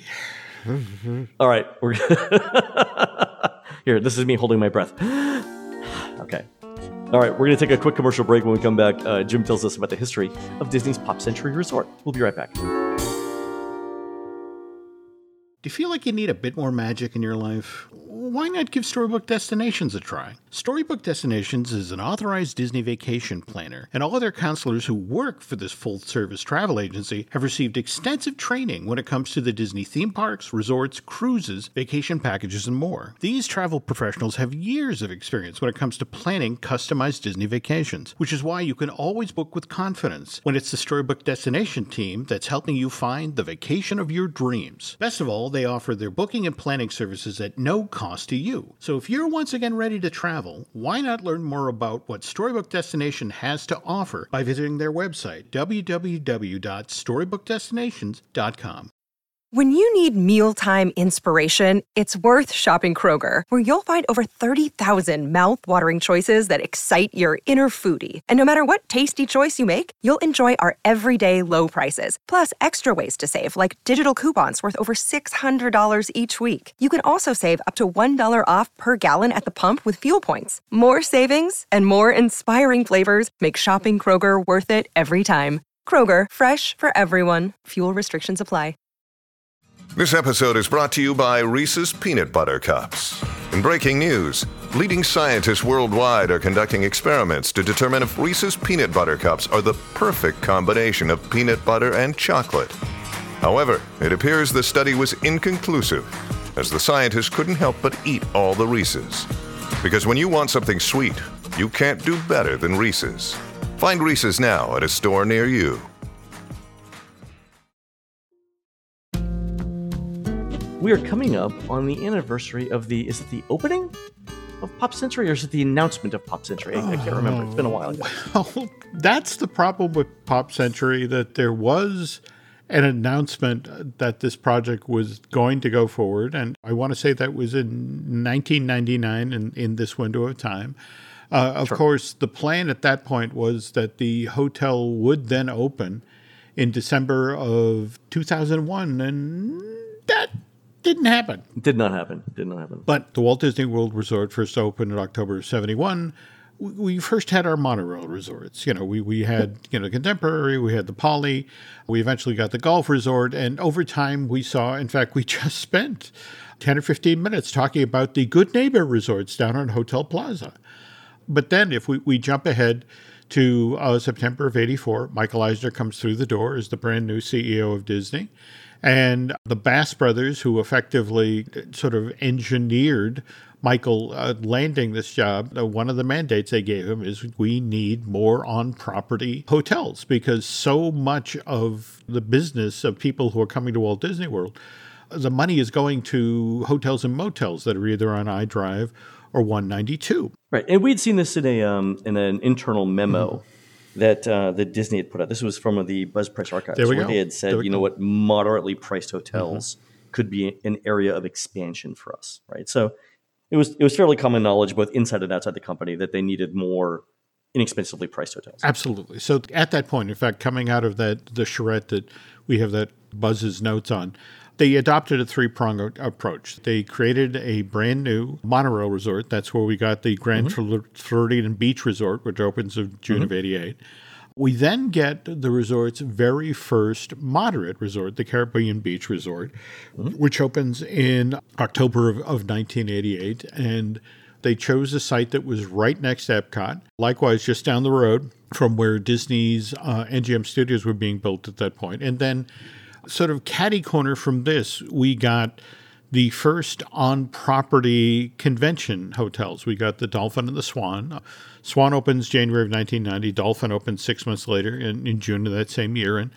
All right. Here, this is me holding my breath. Okay. All right, we're going to take a quick commercial break. When we come back, Jim tells us about the history of Disney's Pop Century Resort. We'll be right back. Do you feel like you need a bit more magic in your life? Why not give Storybook Destinations a try? Storybook Destinations is an authorized Disney vacation planner, and all of their counselors who work for this full-service travel agency have received extensive training when it comes to the Disney theme parks, resorts, cruises, vacation packages, and more. These travel professionals have years of experience when it comes to planning customized Disney vacations, which is why you can always book with confidence when it's the Storybook Destination team that's helping you find the vacation of your dreams. Best of all, they offer their booking and planning services at no cost to you. So if you're once again ready to travel, why not learn more about what Storybook Destination has to offer by visiting their website, www.storybookdestinations.com. When you need mealtime inspiration, it's worth shopping Kroger, where you'll find over 30,000 mouth-watering choices that excite your inner foodie. And no matter what tasty choice you make, you'll enjoy our everyday low prices, plus extra ways to save, like digital coupons worth over $600 each week. You can also save up to $1 off per gallon at the pump with fuel points. More savings and more inspiring flavors make shopping Kroger worth it every time. Kroger, fresh for everyone. Fuel restrictions apply. This episode is brought to you by Reese's Peanut Butter Cups. In breaking news, leading scientists worldwide are conducting experiments to determine if Reese's Peanut Butter Cups are the perfect combination of peanut butter and chocolate. However, it appears the study was inconclusive, as the scientists couldn't help but eat all the Reese's. Because when you want something sweet, you can't do better than Reese's. Find Reese's now at a store near you. We are coming up on the anniversary of is it the opening of Pop Century, or is it the announcement of Pop Century? I can't remember. It's been a while ago. Well, that's the problem with Pop Century, that there was an announcement that this project was going to go forward. And I want to say that was in 1999 in this window of time. Of course, the plan at that point was that the hotel would then open in December of 2001. And that didn't happen. Did not happen. But the Walt Disney World Resort first opened in October of 71. We first had our monorail resorts. We had, Contemporary, we had the Poly, we eventually got the Golf Resort, and over time we saw, in fact, we just spent 10 or 15 minutes talking about the Good Neighbor resorts down on Hotel Plaza. But then if we jump ahead to September of 84, Michael Eisner comes through the door as the brand new CEO of Disney. And the Bass brothers, who effectively sort of engineered Michael landing this job, one of the mandates they gave him is we need more on-property hotels, because so much of the business of people who are coming to Walt Disney World, the money is going to hotels and motels that are either on iDrive or 192. Right, and we'd seen this in an internal memo that Disney had put out. This was from the Buzz Price Archives, where they had said, what, moderately priced hotels could be an area of expansion for us, right? So it was fairly common knowledge, both inside and outside the company, that they needed more inexpensively priced hotels. Absolutely. So at that point, in fact, coming out of the charrette that we have that Buzz's notes on, they adopted a three-pronged approach. They created a brand new monorail resort. That's where we got the Grand Floridian Beach Resort, which opens in June of 88. We then get the resort's very first moderate resort, the Caribbean Beach Resort, which opens in October of 1988. And they chose a site that was right next to Epcot, likewise just down the road from where Disney's MGM Studios were being built at that point. And then sort of catty corner from this, we got the first on-property convention hotels. We got the Dolphin and the Swan. Swan opens January of 1990. Dolphin opens 6 months later in June of that same year. And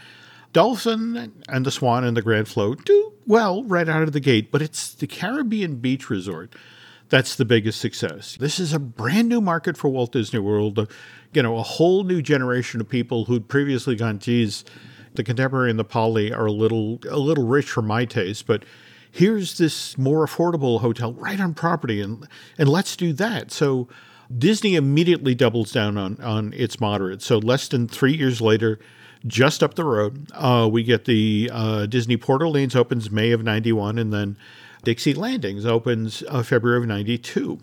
Dolphin and the Swan and the Grand Float do well right out of the gate, but it's the Caribbean Beach Resort that's the biggest success. This is a brand new market for Walt Disney World. A whole new generation of people who'd previously gone, geez, the Contemporary and the Poly are a little rich for my taste, but here's this more affordable hotel right on property, and let's do that. So Disney immediately doubles down on its moderate. So less than 3 years later, just up the road, we get the Disney Port Orleans opens May of 91, and then Dixie Landings opens February of 92.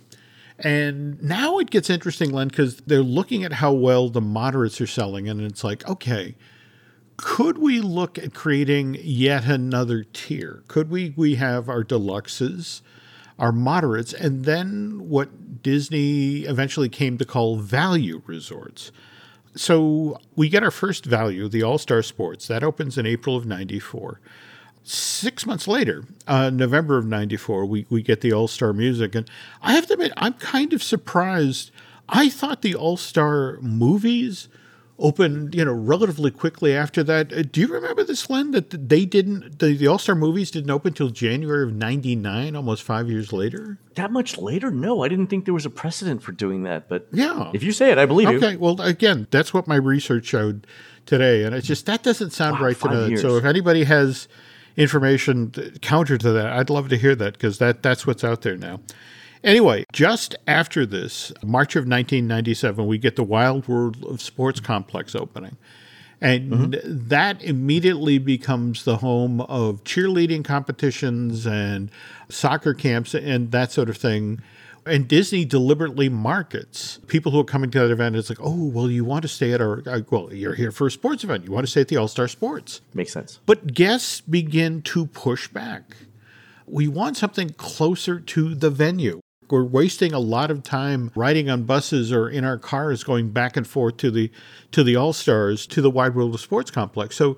And now it gets interesting, Len, because they're looking at how well the moderates are selling, and it's like, okay, Could we look at creating yet another tier? Could we have our deluxes, our moderates, and then what Disney eventually came to call value resorts? So we get our first value, the All-Star Sports. That opens in April of 94. 6 months later, November of 94, we get the All-Star Music. And I have to admit, I'm kind of surprised. I thought the All-Star Movies opened, relatively quickly after that. Do you remember this, Len, that the All-Star Movies didn't open until January of 99, almost 5 years later? That much later? No, I didn't think there was a precedent for doing that. But yeah, if you say it, I believe you. Okay, well, again, that's what my research showed today. And it's just, that doesn't sound right to me. So if anybody has information counter to that, I'd love to hear that, because that's what's out there now. Anyway, just after this, March of 1997, we get the Wild World of Sports complex opening. And that immediately becomes the home of cheerleading competitions and soccer camps and that sort of thing. And Disney deliberately markets people who are coming to that event. It's like, oh, well, you want to stay at you're here for a sports event. You want to stay at the All-Star Sports. Makes sense. But guests begin to push back. We want something closer to the venue. We're wasting a lot of time riding on buses or in our cars going back and forth to the All-Stars, to the Wide World of Sports complex. So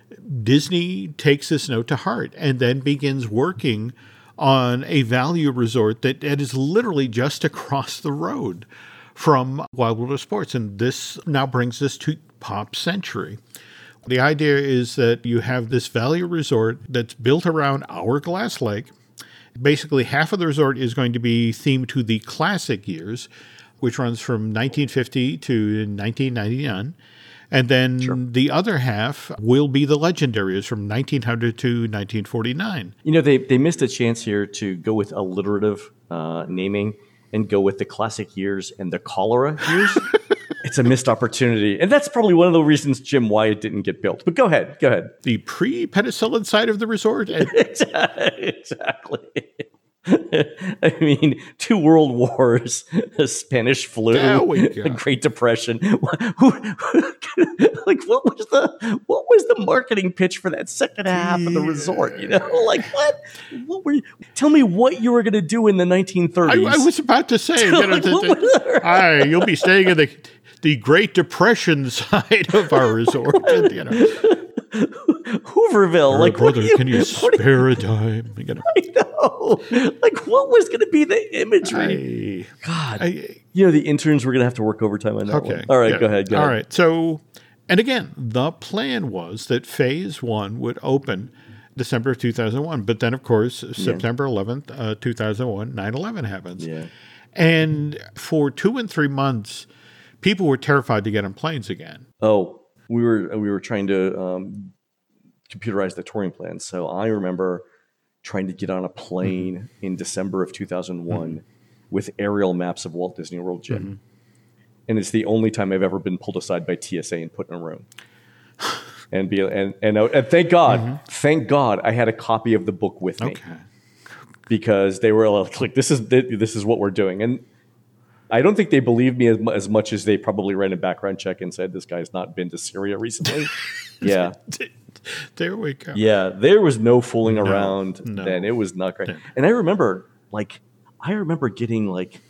Disney takes this note to heart and then begins working on a value resort that is literally just across the road from Wild World of Sports. And this now brings us to Pop Century. The idea is that you have this value resort that's built around Hourglass Lake. Basically, half of the resort is going to be themed to the classic years, which runs from 1950 to 1999. And then the other half will be the legendary years from 1900 to 1949. They missed a chance here to go with alliterative naming and go with the classic years and the cholera years. It's a missed opportunity. And that's probably one of the reasons Jim Wyatt didn't get built. But go ahead. The pre-penicillin side of the resort? Exactly. I mean, 2 world wars, a Spanish flu, the Great Depression. What was the marketing pitch for that second half of the resort? What? What were you? Tell me what you were going to do in the 1930s. I was about to say, you'll be staying in the Great Depression side of our resort. Hooverville, brother, can you spare a dime? I know. What was going to be the imagery? The interns were going to have to work overtime on that one. All right, go ahead. All right. So, and again, the plan was that Phase 1 would open December of 2001. But then, of course, September 11th, 2001, 9/11 happens. Yeah. And for 2 and 3 months, people were terrified to get on planes again. Oh, we were trying to computerize the touring plan. So I remember trying to get on a plane in December of 2001 with aerial maps of Walt Disney World, Jim. And it's the only time I've ever been pulled aside by TSA and put in a room. And thank God I had a copy of the book with me. Okay. Because they were like, this is what we're doing. And I don't think they believed me as much as they probably ran a background check and said, this guy's not been to Syria recently. Yeah. There we go. Yeah, there was no fooling around then. It was not great. No. And I remember getting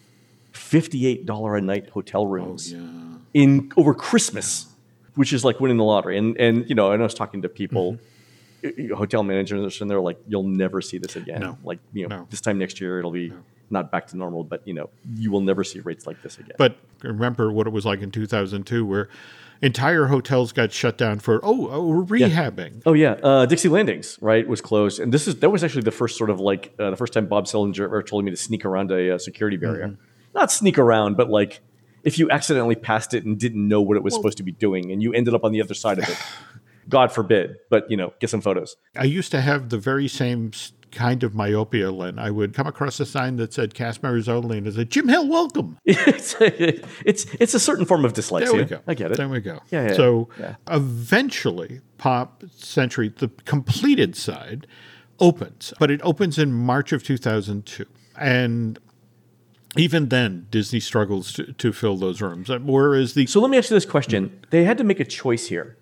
$58 a night hotel rooms over Christmas, which is like winning the lottery. And and I was talking to people, hotel managers, and they're like, you'll never see this again. No. This time next year it'll be not back to normal, but you will never see rates like this again. But remember what it was like in 2002, where entire hotels got shut down for rehabbing. Yeah. Oh yeah, Dixie Landings, right, was closed, and that was actually the first sort of the first time Bob Sillinger ever told me to sneak around a security barrier. Not sneak around, but if you accidentally passed it and didn't know what it was supposed to be doing, and you ended up on the other side of it. God forbid, but get some photos. I used to have the very same kind of myopia, Len. I would come across a sign that said cast members only, and it said, Jim Hill, welcome. It's a certain form of dyslexia. There we go. I get it. There we go. Yeah. So eventually, Pop Century, the completed side, opens. But it opens in March of 2002. And even then, Disney struggles to fill those rooms. Whereas So let me ask you this question. They had to make a choice here.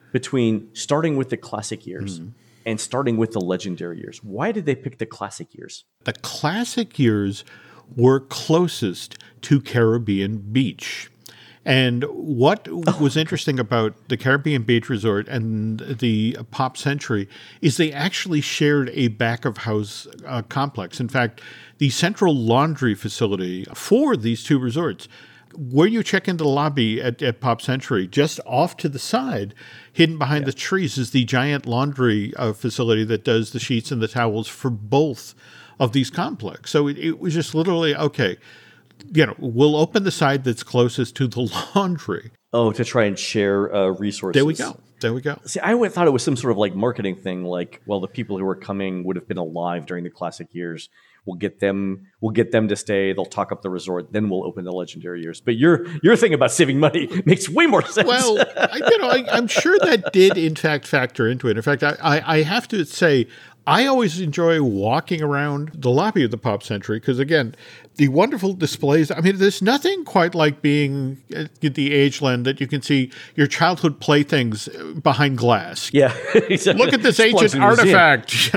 between starting with the classic years and starting with the legendary years. Why did they pick the classic years? The classic years were closest to Caribbean Beach. And what was interesting about the Caribbean Beach Resort and the Pop Century is they actually shared a back-of-house complex. In fact, the central laundry facility for these two resorts, where you check into the lobby at Pop Century, just off to the side, hidden behind the trees, is the giant laundry facility that does the sheets and the towels for both of these complexes. So it was just literally, okay, we'll open the side that's closest to the laundry. Oh, to try and share resources. There we go. See, I thought it was some sort of like marketing thing, like, well, the people who were coming would have been alive during the classic years. We'll get them to stay. They'll talk up the resort. Then we'll open the legendary years. But your thing about saving money makes way more sense. Well, I'm sure that did in fact factor into it. In fact, I have to say, I always enjoy walking around the lobby of the Pop Century because, again, the wonderful displays. I mean, there's nothing quite like being at the Ageland that you can see your childhood playthings behind glass. Yeah, exactly. Look at this ancient artifact.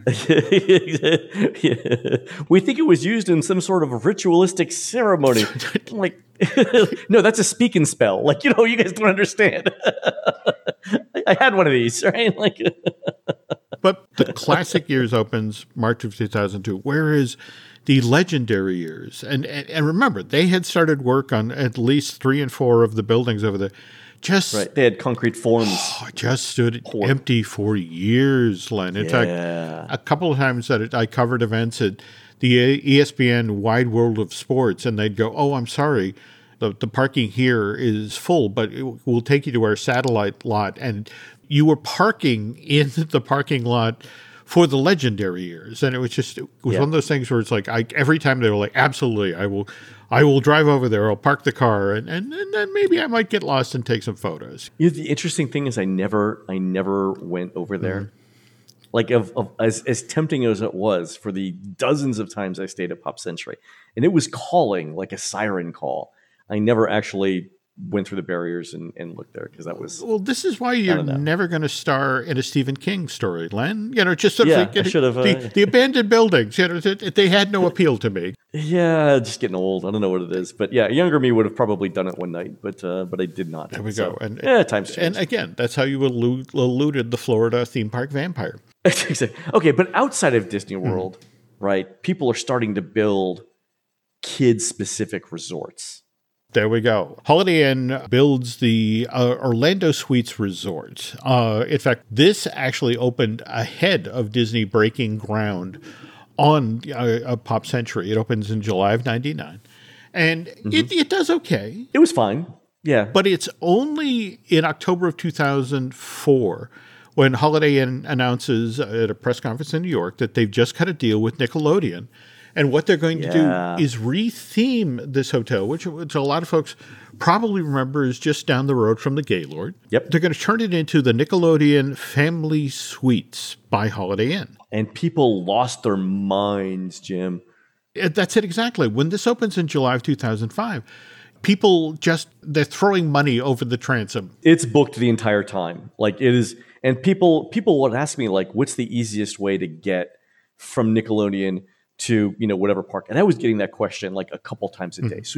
We think it was used in some sort of ritualistic ceremony. Like, no, that's a speak and spell. Like, you guys don't understand. I had one of these, right? Like, but the classic years opens March of 2002, whereas the legendary years, and remember, they had started work on at least 3 and 4 of the buildings over there. Right. They had concrete forms. Just stood empty for years, Len. In fact, a couple of times that I covered events at the ESPN Wide World of Sports, and they'd go, "Oh, I'm sorry, the parking here is full, but we'll take you to our satellite lot." And you were parking in the parking lot for the legendary years, and it was one of those things where it's like every time they were like, "Absolutely, I will drive over there. I'll park the car, and then maybe I might get lost and take some photos." The interesting thing is, I never went over there. Mm-hmm. Like as tempting as it was for the dozens of times I stayed at Pop Century, and it was calling like a siren call. I never actually went through the barriers and looked there because that was... Well, this is why you're never going to star in a Stephen King story, Len. Just sort of the abandoned buildings. They had no appeal to me. Yeah, just getting old. I don't know what it is, but younger me would have probably done it one night, but I did not. There we go. And times changed. And again, that's how you eluded the Florida theme park vampire. Okay, but outside of Disney World, right? People are starting to build kid-specific resorts. There we go. Holiday Inn builds the Orlando Suites Resort. In fact, this actually opened ahead of Disney breaking ground on Pop Century. It opens in July of 1999. And it does okay. It was fine. Yeah. But it's only in October of 2004 when Holiday Inn announces at a press conference in New York that they've just cut a deal with Nickelodeon. And what they're going to do is re-theme this hotel, which a lot of folks probably remember is just down the road from the Gaylord. Yep. They're going to turn it into the Nickelodeon Family Suites by Holiday Inn. And people lost their minds, Jim. That's it exactly. When this opens in July of 2005, people they're throwing money over the transom. It's booked the entire time. Like it is. And people would ask me, like, what's the easiest way to get from Nickelodeon to, whatever park. And I was getting that question like a couple times a day. So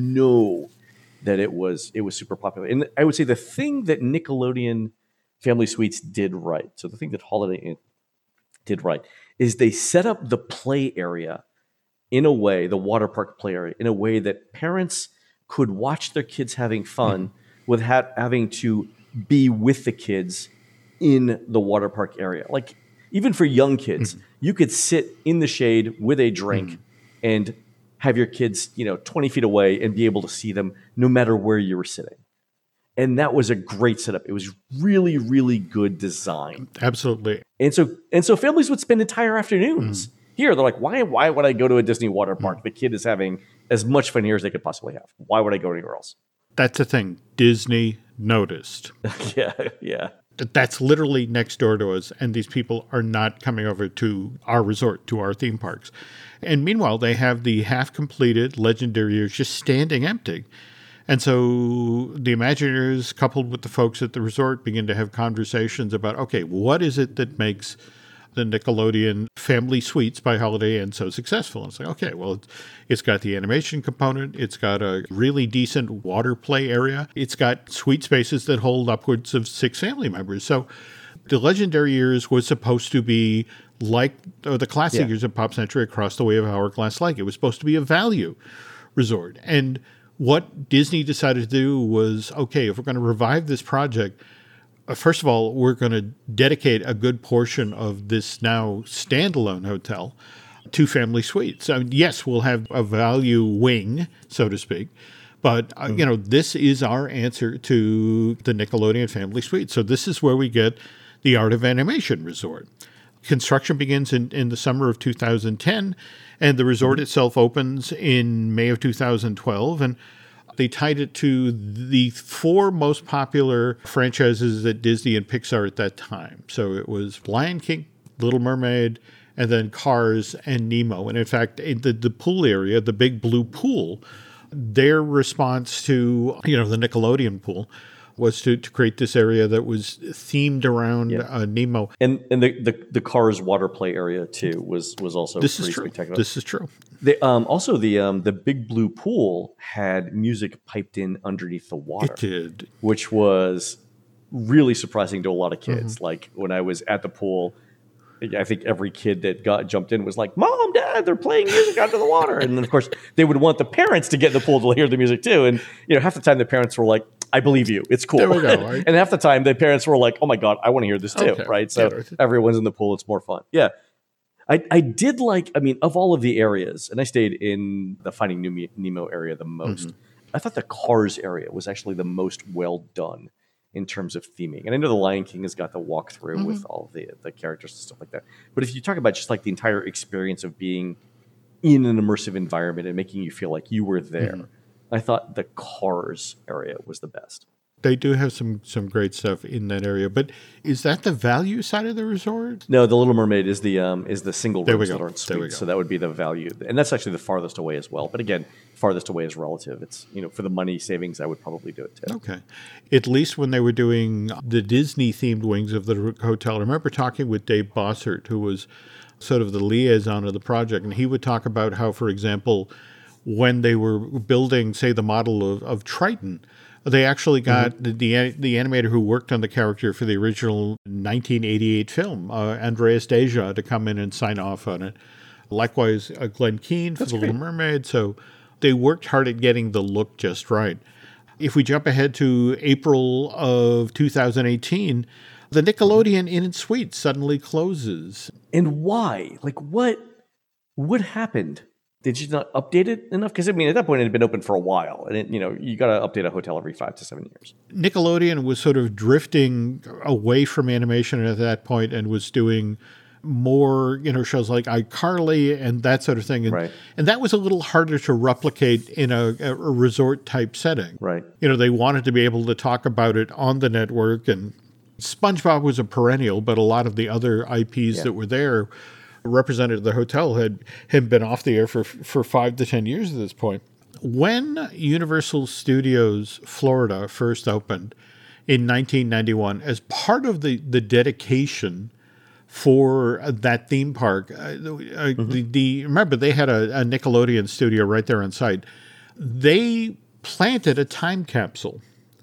that it was super popular. And I would say the thing that Nickelodeon Family Suites did right, so the thing that Holiday Inn did right, is they set up the play area in a way, the water park play area, in a way that parents could watch their kids having fun without having to be with the kids in the water park area. Like, even for young kids, you could sit in the shade with a drink and have your kids, 20 feet away and be able to see them no matter where you were sitting. And that was a great setup. It was really, really good design. Absolutely. And so families would spend entire afternoons here. They're like, why would I go to a Disney water park? The kid is having as much fun here as they could possibly have. Why would I go anywhere else? That's the thing. Disney noticed. Yeah. That's literally next door to us, and these people are not coming over to our resort, to our theme parks. And meanwhile, they have the half-completed Legendary Years just standing empty. And so the Imagineers, coupled with the folks at the resort, begin to have conversations about, okay, what is it that makes the Nickelodeon Family Suites by Holiday Inn so successful? And it's like, okay, well, it's got the animation component. It's got a really decent water play area. It's got suite spaces that hold upwards of 6 family members. So the Legendary Years was supposed to be like the classic years of Pop Century Across the Way of Hourglass Lake. It was supposed to be a value resort. And what Disney decided to do was, okay, if we're going to revive this project, first of all, we're going to dedicate a good portion of this now standalone hotel to family suites. I mean, yes, we'll have a value wing, so to speak, but this is our answer to the Nickelodeon Family Suite. So this is where we get the Art of Animation Resort. Construction begins in the summer of 2010, and the resort itself opens in May of 2012. And they tied it to the 4 most popular franchises at Disney and Pixar at that time. So it was Lion King, Little Mermaid, and then Cars and Nemo. And in fact, in the pool area, the big blue pool, their response to the Nickelodeon pool was to create this area that was themed around Nemo. And the Cars water play area too was also pretty spectacular. This is true. Also the big blue pool had music piped in underneath the water. It did, which was really surprising to a lot of kids. Like when I was at the pool, I think every kid that jumped in was like, "Mom, Dad, they're playing music under the water." And then of course they would want the parents to get in the pool to hear the music too. And half the time the parents were like, "I believe you. It's cool." There we go, right? And half the time the parents were like, "Oh my God, I want to hear this too." Okay. Right? So everyone's in the pool. It's more fun. Yeah. I did of all of the areas, and I stayed in the Finding Nemo area the most. I thought the Cars area was actually the most well done in terms of theming. And I know the Lion King has got the walkthrough with all the characters and stuff like that. But if you talk about just like the entire experience of being in an immersive environment and making you feel like you were there, I thought the Cars area was the best. They do have some great stuff in that area. But is that the value side of the resort? No, the Little Mermaid is the single rooms that aren't There we suites. go. So that would be the value. And that's actually the farthest away as well. But again, farthest away is relative. It's, for the money savings, I would probably do it too. Okay. At least when they were doing the Disney-themed wings of the hotel, I remember talking with Dave Bossert, who was sort of the liaison of the project, and he would talk about how, for example, when they were building, say, the model of Triton, they actually got the animator who worked on the character for the original 1988 film, Andreas Deja, to come in and sign off on it. Likewise, Glenn Keane for The Little Mermaid. So they worked hard at getting the look just right. If we jump ahead to April of 2018, the Nickelodeon Inn and Suites suddenly closes. And why? Like, what happened? Did you not update it enough? Because, at that point, it had been open for a while. And, you got to update a hotel every 5 to 7 years. Nickelodeon was sort of drifting away from animation at that point and was doing more, shows like iCarly and that sort of thing. And, and that was a little harder to replicate in a resort-type setting. Right. They wanted to be able to talk about it on the network. And SpongeBob was a perennial, but a lot of the other IPs that were there represented the hotel had been off the air for 5 to 10 years at this point. When Universal Studios Florida first opened in 1991, as part of the dedication for that theme park, remember they had a Nickelodeon studio right there on site. They planted a time capsule.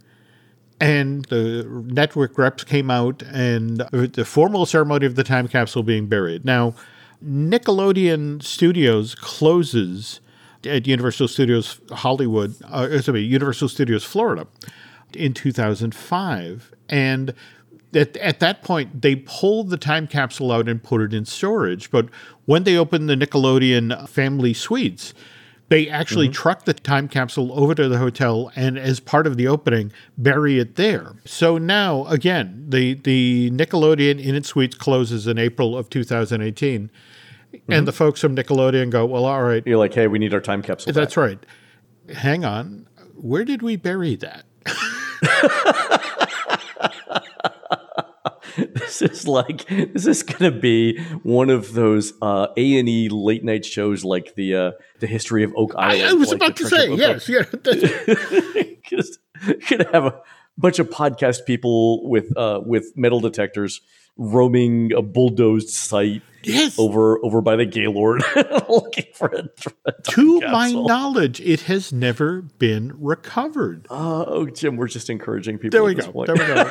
And the network reps came out and the formal ceremony of the time capsule being buried. Now, Nickelodeon Studios closes at Universal Studios Hollywood, Universal Studios Florida in 2005. And at that point, they pulled the time capsule out and put it in storage. But when they opened the Nickelodeon Family Suites, they actually truck the time capsule over to the hotel and, as part of the opening, bury it there. So now, again, the Nickelodeon Inn and Suites closes in April of 2018. And the folks from Nickelodeon go, well, all right. You're like, hey, we need our time capsule That's right. Hang on. Where did we bury that? This is going to be one of those A&E late night shows like the history of Oak Island. I was about to say, yes. Yeah. Going to have a bunch of podcast people with metal detectors roaming a bulldozed site over by the Gaylord looking for a to my knowledge, it has never been recovered. Oh, Jim, we're just encouraging people. There we go.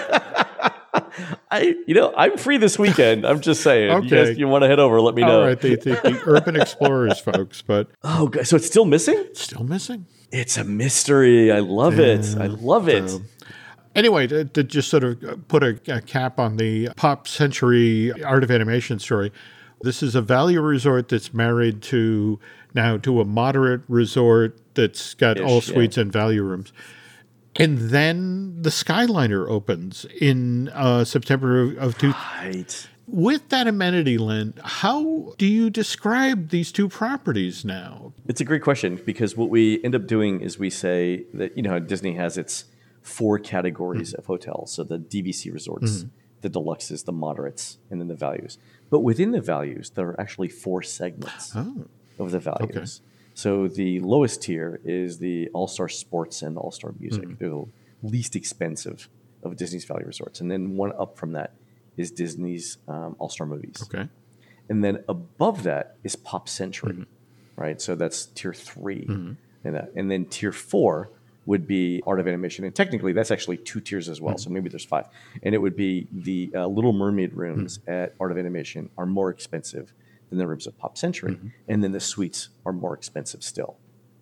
I'm free this weekend. I'm just saying. Okay. You want to head over, let me know. All right, the Urban Explorers folks, but so it's still missing? It's still missing. It's a mystery. I love it. I love it. Anyway, to just sort of put a cap on the Pop Century Art of Animation story, this is a value resort that's married to a moderate resort that's got all suites and value rooms. And then the Skyliner opens in September of 2000. Right. With that amenity, Len, how do you describe these two properties now? It's a great question because what we end up doing is we say that, Disney has its 4 categories of hotels. So the DVC resorts, the deluxes, the moderates, and then the values. But within the values, there are actually 4 segments of the values. Okay. So the lowest tier is the All-Star Sports and All-Star Music. They're the least expensive of Disney's value resorts. And then one up from that is Disney's All-Star Movies. Okay. And then above that is Pop Century, right? So that's tier 3. And then tier 4 would be Art of Animation. And technically, that's actually 2 tiers as well. So maybe there's 5. And it would be the Little Mermaid rooms at Art of Animation are more expensive than the rooms at Pop Century. And then the suites are more expensive still.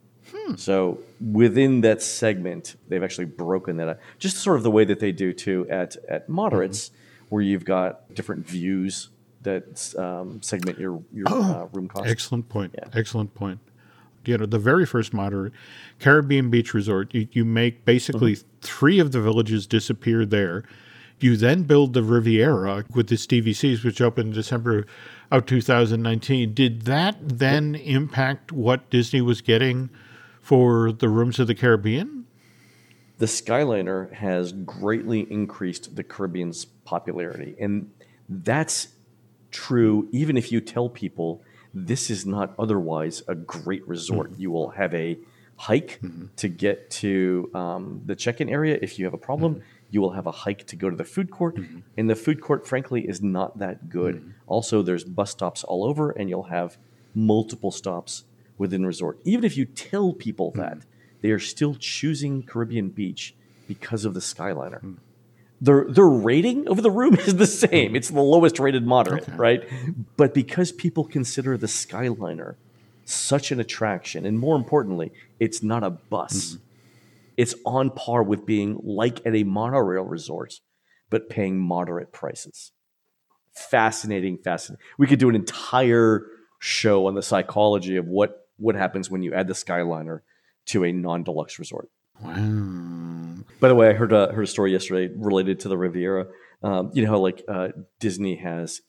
So within that segment, they've actually broken that up. Just sort of the way that they do, too, at moderates, where you've got different views that segment your room cost. Excellent point. Yeah. Excellent point. The very first moderate, Caribbean Beach Resort, you make basically 3 of the villages disappear there. You then build the Riviera with its DVCs, which opened in December of 2019. Did that then impact what Disney was getting for the rooms of the Caribbean? The Skyliner has greatly increased the Caribbean's popularity. And that's true even if you tell people this is not otherwise a great resort. You will have a hike to get to the check-in area if you have a problem. You will have a hike to go to the food court. And the food court, frankly, is not that good. Also, there's bus stops all over, and you'll have multiple stops within the resort. Even if you tell people that, they are still choosing Caribbean Beach because of the Skyliner. Their rating of the room is the same. It's the lowest rated moderate, right? But because people consider the Skyliner such an attraction, and more importantly, it's not a bus. It's on par with being like at a monorail resort, but paying moderate prices. Fascinating. We could do an entire show on the psychology of what happens when you add the Skyliner to a non-deluxe resort. Wow. By the way, I heard a story yesterday related to the Riviera. You know how Disney has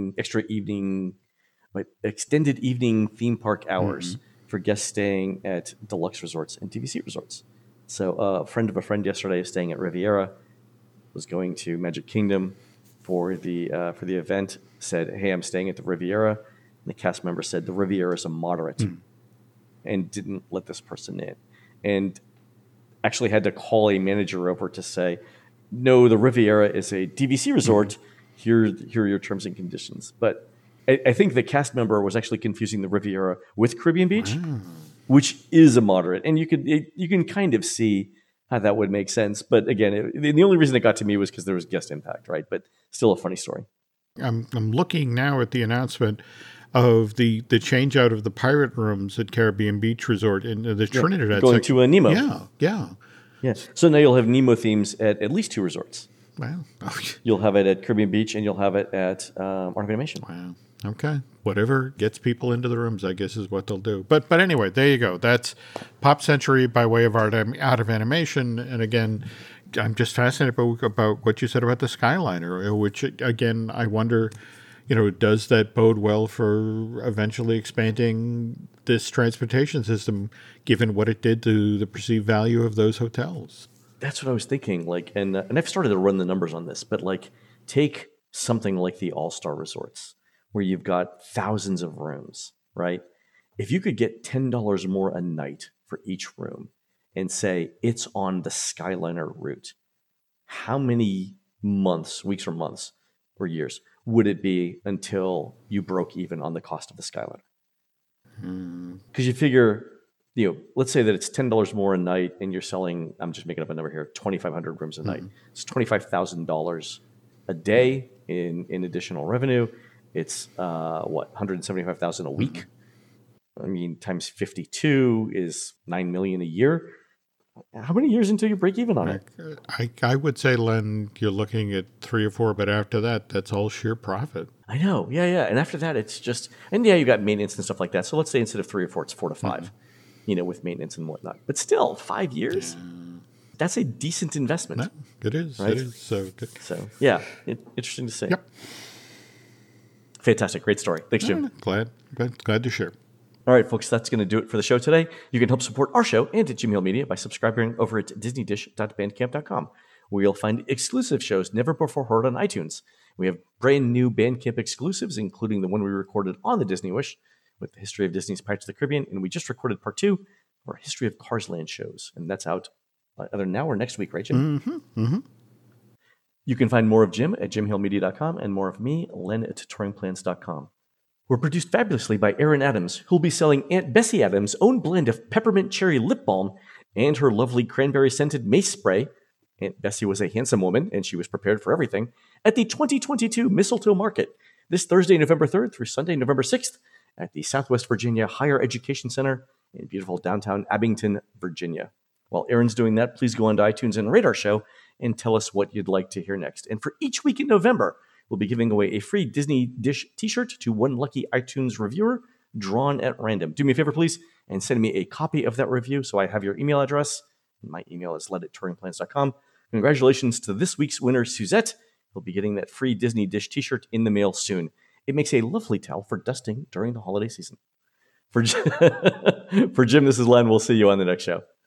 extended evening theme park hours for guests staying at deluxe resorts and DVC resorts. So a friend of a friend yesterday is staying at Riviera, was going to Magic Kingdom for the event, said, "Hey, I'm staying at the Riviera." And the cast member said the Riviera is a moderate and didn't let this person in. And actually had to call a manager over to say, no, the Riviera is a DVC resort. Here are your terms and conditions. But I think the cast member was actually confusing the Riviera with Caribbean Beach, which is a moderate. And you can kind of see how that would make sense. But again, the only reason it got to me was because there was guest impact, right? But still a funny story. I'm looking now at the announcement of the change out of the pirate rooms at Caribbean Beach Resort in the Trinidad. Going to a Nemo. Yeah. So now you'll have Nemo themes at least 2 resorts. Wow. You'll have it at Caribbean Beach and you'll have it at Art of Animation. Wow. Okay. Whatever gets people into the rooms, I guess, is what they'll do. But anyway, there you go. That's Pop Century by way of Art of Animation. And again, I'm just fascinated about what you said about the Skyliner, which, again, I wonder, does that bode well for eventually expanding this transportation system, given what it did to the perceived value of those hotels? That's what I was thinking. And I've started to run the numbers on this, but take something like the All-Star Resorts, where you've got thousands of rooms, right? If you could get $10 more a night for each room and say it's on the Skyliner route, how many months, weeks or months or years would it be until you broke even on the cost of the Skyliner? Because you figure, let's say that it's $10 more a night and you're selling, I'm just making up a number here, 2,500 rooms a night. It's $25,000 a day in additional revenue. It's $175,000 a week. I mean, times 52 is $9 million a year. How many years until you break even on it? I would say, Len, you're looking at 3 or 4, but after that, that's all sheer profit. I know. Yeah. And after that, it's just, and yeah, you got maintenance and stuff like that. So let's say instead of 3 or 4, it's 4 to 5, with maintenance and whatnot. But still, 5 years, that's a decent investment. No, it is. Right? It is. So yeah, interesting to say. Yep. Fantastic. Great story. Thanks, Jim. Glad to share. All right, folks, that's going to do it for the show today. You can help support our show and Jim Hill Media by subscribing over at disneydish.bandcamp.com, where you'll find exclusive shows never before heard on iTunes. We have brand new Bandcamp exclusives, including the one we recorded on the Disney Wish with the history of Disney's Pirates of the Caribbean, and we just recorded part 2 of our History of Cars Land shows, and that's out either now or next week, right, Jim? You can find more of Jim at jimhillmedia.com and more of me, Len, at touringplans.com. We're produced fabulously by Aaron Adams, who'll be selling Aunt Bessie Adams' own blend of peppermint cherry lip balm and her lovely cranberry-scented mace spray. Aunt Bessie was a handsome woman, and she was prepared for everything, at the 2022 Mistletoe Market, this Thursday, November 3rd through Sunday, November 6th, at the Southwest Virginia Higher Education Center in beautiful downtown Abington, Virginia. While Aaron's doing that, please go on to iTunes and rate our show and tell us what you'd like to hear next. And for each week in November, we'll be giving away a free Disney Dish t-shirt to one lucky iTunes reviewer drawn at random. Do me a favor, please, and send me a copy of that review so I have your email address. My email is led@touringplans.com. Congratulations to this week's winner, Suzette. You'll be getting that free Disney Dish t-shirt in the mail soon. It makes a lovely towel for dusting during the holiday season. For Jim, this is Len. We'll see you on the next show.